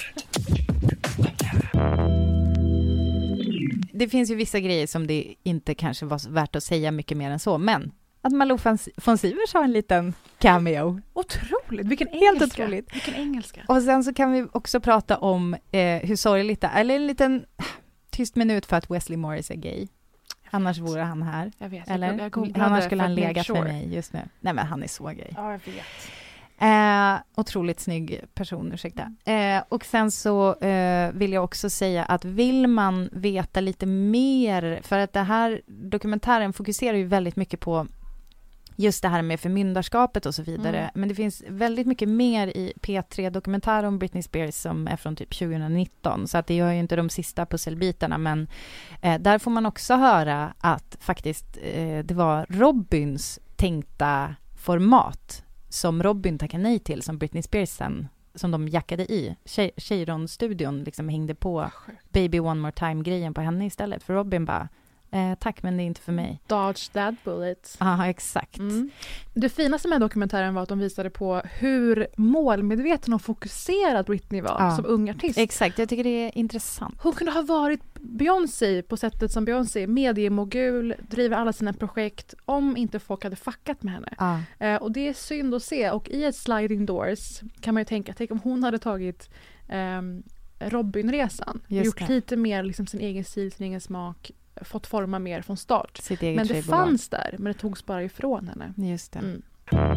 [SPEAKER 4] Det finns ju vissa grejer som det inte kanske var värt att säga mycket mer än så, men att Malou von Sivers har en liten cameo.
[SPEAKER 3] Otroligt, vilken
[SPEAKER 4] Helt
[SPEAKER 3] engelska.
[SPEAKER 4] Otroligt.
[SPEAKER 3] Vilken engelska.
[SPEAKER 4] Och sen så kan vi också prata om eh, hur sorgligt det är. Eller en liten tyst minut för att Wesley Morris är gay. Annars vore han här.
[SPEAKER 3] Jag vet.
[SPEAKER 4] Eller?
[SPEAKER 3] Jag, jag
[SPEAKER 4] Annars skulle han
[SPEAKER 3] lega
[SPEAKER 4] lega
[SPEAKER 3] sure.
[SPEAKER 4] för mig just nu. Nej, men han är så gay.
[SPEAKER 3] Ja, jag vet.
[SPEAKER 4] Eh, otroligt snygg person, ursäkta. Eh, och sen så eh, vill jag också säga att vill man veta lite mer, för att det här dokumentären fokuserar ju väldigt mycket på just det här med förmyndarskapet och så vidare. Mm. Men det finns väldigt mycket mer i P tre-dokumentär om Britney Spears som är från typ tjugonitton. Så att det gör ju inte de sista pusselbitarna. Men eh, där får man också höra att faktiskt eh, det var Robins tänkta format som Robin tackade nej till, som Britney Spears sen, som de jackade i. Cheiron-studion liksom hängde på Baby One More Time-grejen på henne istället. För Robin bara, eh, tack men det är inte för mig.
[SPEAKER 3] Dodge that bullet.
[SPEAKER 4] Ja, exakt.
[SPEAKER 3] Mm. Det finaste med dokumentären var att de visade på hur målmedveten och fokuserad Britney var ja. som ung artist.
[SPEAKER 4] Exakt, jag tycker det är intressant.
[SPEAKER 3] Hon kunde ha varit Beyoncé på sättet som Beyoncé, mediemogul, driver alla sina projekt, om inte folk hade fuckat med henne.
[SPEAKER 4] Ja.
[SPEAKER 3] Eh, och det är synd att se. Och i ett sliding doors kan man ju tänka, tänk om hon hade tagit eh, Robin-resan.
[SPEAKER 4] Just
[SPEAKER 3] gjort
[SPEAKER 4] det.
[SPEAKER 3] lite mer liksom sin egen stil, sin egen smak, fått forma mer från start.
[SPEAKER 4] Sitt eget
[SPEAKER 3] men det
[SPEAKER 4] tjejbolag.
[SPEAKER 3] fanns där, men det togs bara ifrån henne.
[SPEAKER 4] Just det.
[SPEAKER 3] Mm.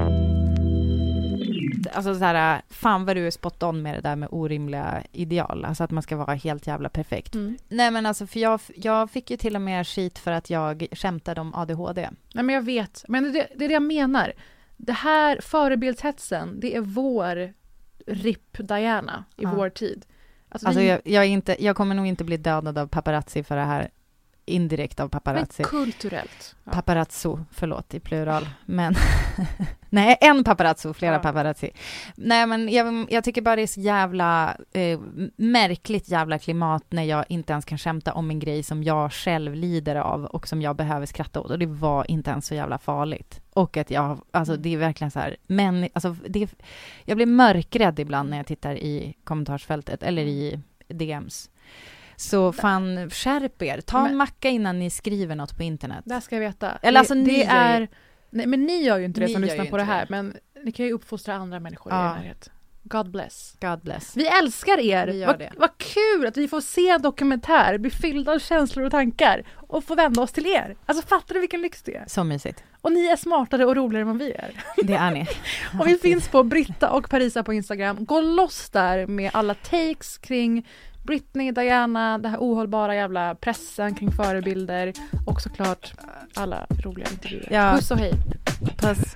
[SPEAKER 4] Alltså så här, fan vad du är spot on med det där med orimliga ideal. Alltså att man ska vara helt jävla perfekt.
[SPEAKER 3] Mm.
[SPEAKER 4] Nej men alltså, för jag, jag fick ju till och med skit för att jag skämtade om A D H D.
[SPEAKER 3] Nej men jag vet, men det, det är det jag menar. Det här förebildshetsen, det är vår R I P Diana i
[SPEAKER 4] ja.
[SPEAKER 3] vår tid. Alltså,
[SPEAKER 4] alltså
[SPEAKER 3] vi...
[SPEAKER 4] jag, jag, är inte, jag kommer nog inte bli dödad av paparazzi för det här. Indirekt av paparazzi.
[SPEAKER 3] Men kulturellt.
[SPEAKER 4] Ja. Paparazzo, förlåt i plural. Men nej, en paparazzo, flera ja. paparazzi. Nej, men jag, jag tycker bara det är så jävla eh, märkligt jävla klimat när jag inte ens kan skämta om en grej som jag själv lider av och som jag behöver skratta åt. Och det var inte ens så jävla farligt. Och att jag, alltså det är verkligen så här, men alltså det, jag blir mörkrädd ibland när jag tittar i kommentarsfältet eller i D Ms. Så fan, skärp er. Ta
[SPEAKER 3] men,
[SPEAKER 4] en macka innan ni skriver något på internet.
[SPEAKER 3] Det ska jag veta.
[SPEAKER 4] Eller
[SPEAKER 3] det,
[SPEAKER 4] alltså,
[SPEAKER 3] det
[SPEAKER 4] ni
[SPEAKER 3] är...
[SPEAKER 4] Ju...
[SPEAKER 3] Nej, men ni gör ju inte det
[SPEAKER 4] ni
[SPEAKER 3] som lyssnar på det här.
[SPEAKER 4] det.
[SPEAKER 3] Men ni kan ju uppfostra andra människor
[SPEAKER 4] ja.
[SPEAKER 3] i er närhet. God bless.
[SPEAKER 4] God bless.
[SPEAKER 3] Vi älskar er.
[SPEAKER 4] Vi gör
[SPEAKER 3] vad,
[SPEAKER 4] det.
[SPEAKER 3] vad kul att vi får se en dokumentär, bli fyllda av känslor och tankar och få vända oss till er. Alltså fattar du vilken lyx det är?
[SPEAKER 4] Så mysigt.
[SPEAKER 3] Och ni är smartare och roligare än vad vi är.
[SPEAKER 4] Det är ni.
[SPEAKER 3] Och vi finns på Britta och Parisa på Instagram. Gå loss där med alla takes kring Britney, Diana, det här ohållbara jävla pressen kring förebilder och såklart alla roliga intervjuer.
[SPEAKER 4] Ja.
[SPEAKER 3] Puss och hej.
[SPEAKER 4] Puss.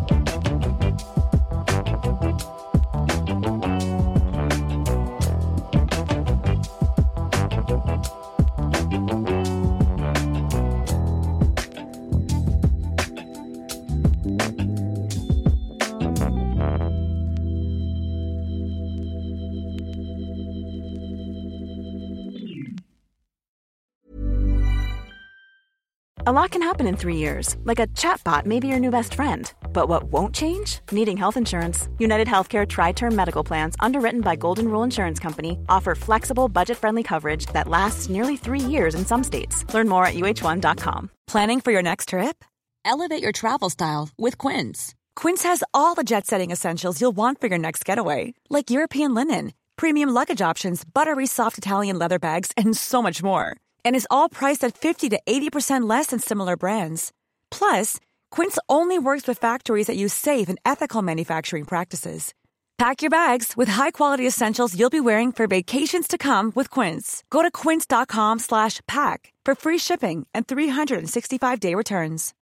[SPEAKER 7] A lot can happen in three years, like a chatbot may be your new best friend. But what won't change? Needing health insurance. United Healthcare Tri-Term Medical Plans, underwritten by Golden Rule Insurance Company, offer flexible, budget-friendly coverage that lasts nearly three years in some states. Learn more at U H one dot com.
[SPEAKER 8] Planning for your next trip? Elevate your travel style with Quince. Quince has all the jet-setting essentials you'll want for your next getaway, like European linen, premium luggage options, buttery soft Italian leather bags, and so much more. And is all priced at fifty to eighty percent less than similar brands. Plus, Quince only works with factories that use safe and ethical manufacturing practices. Pack your bags with high-quality essentials you'll be wearing for vacations to come with Quince. Go to quince dot com slash pack for free shipping and three sixty-five day returns.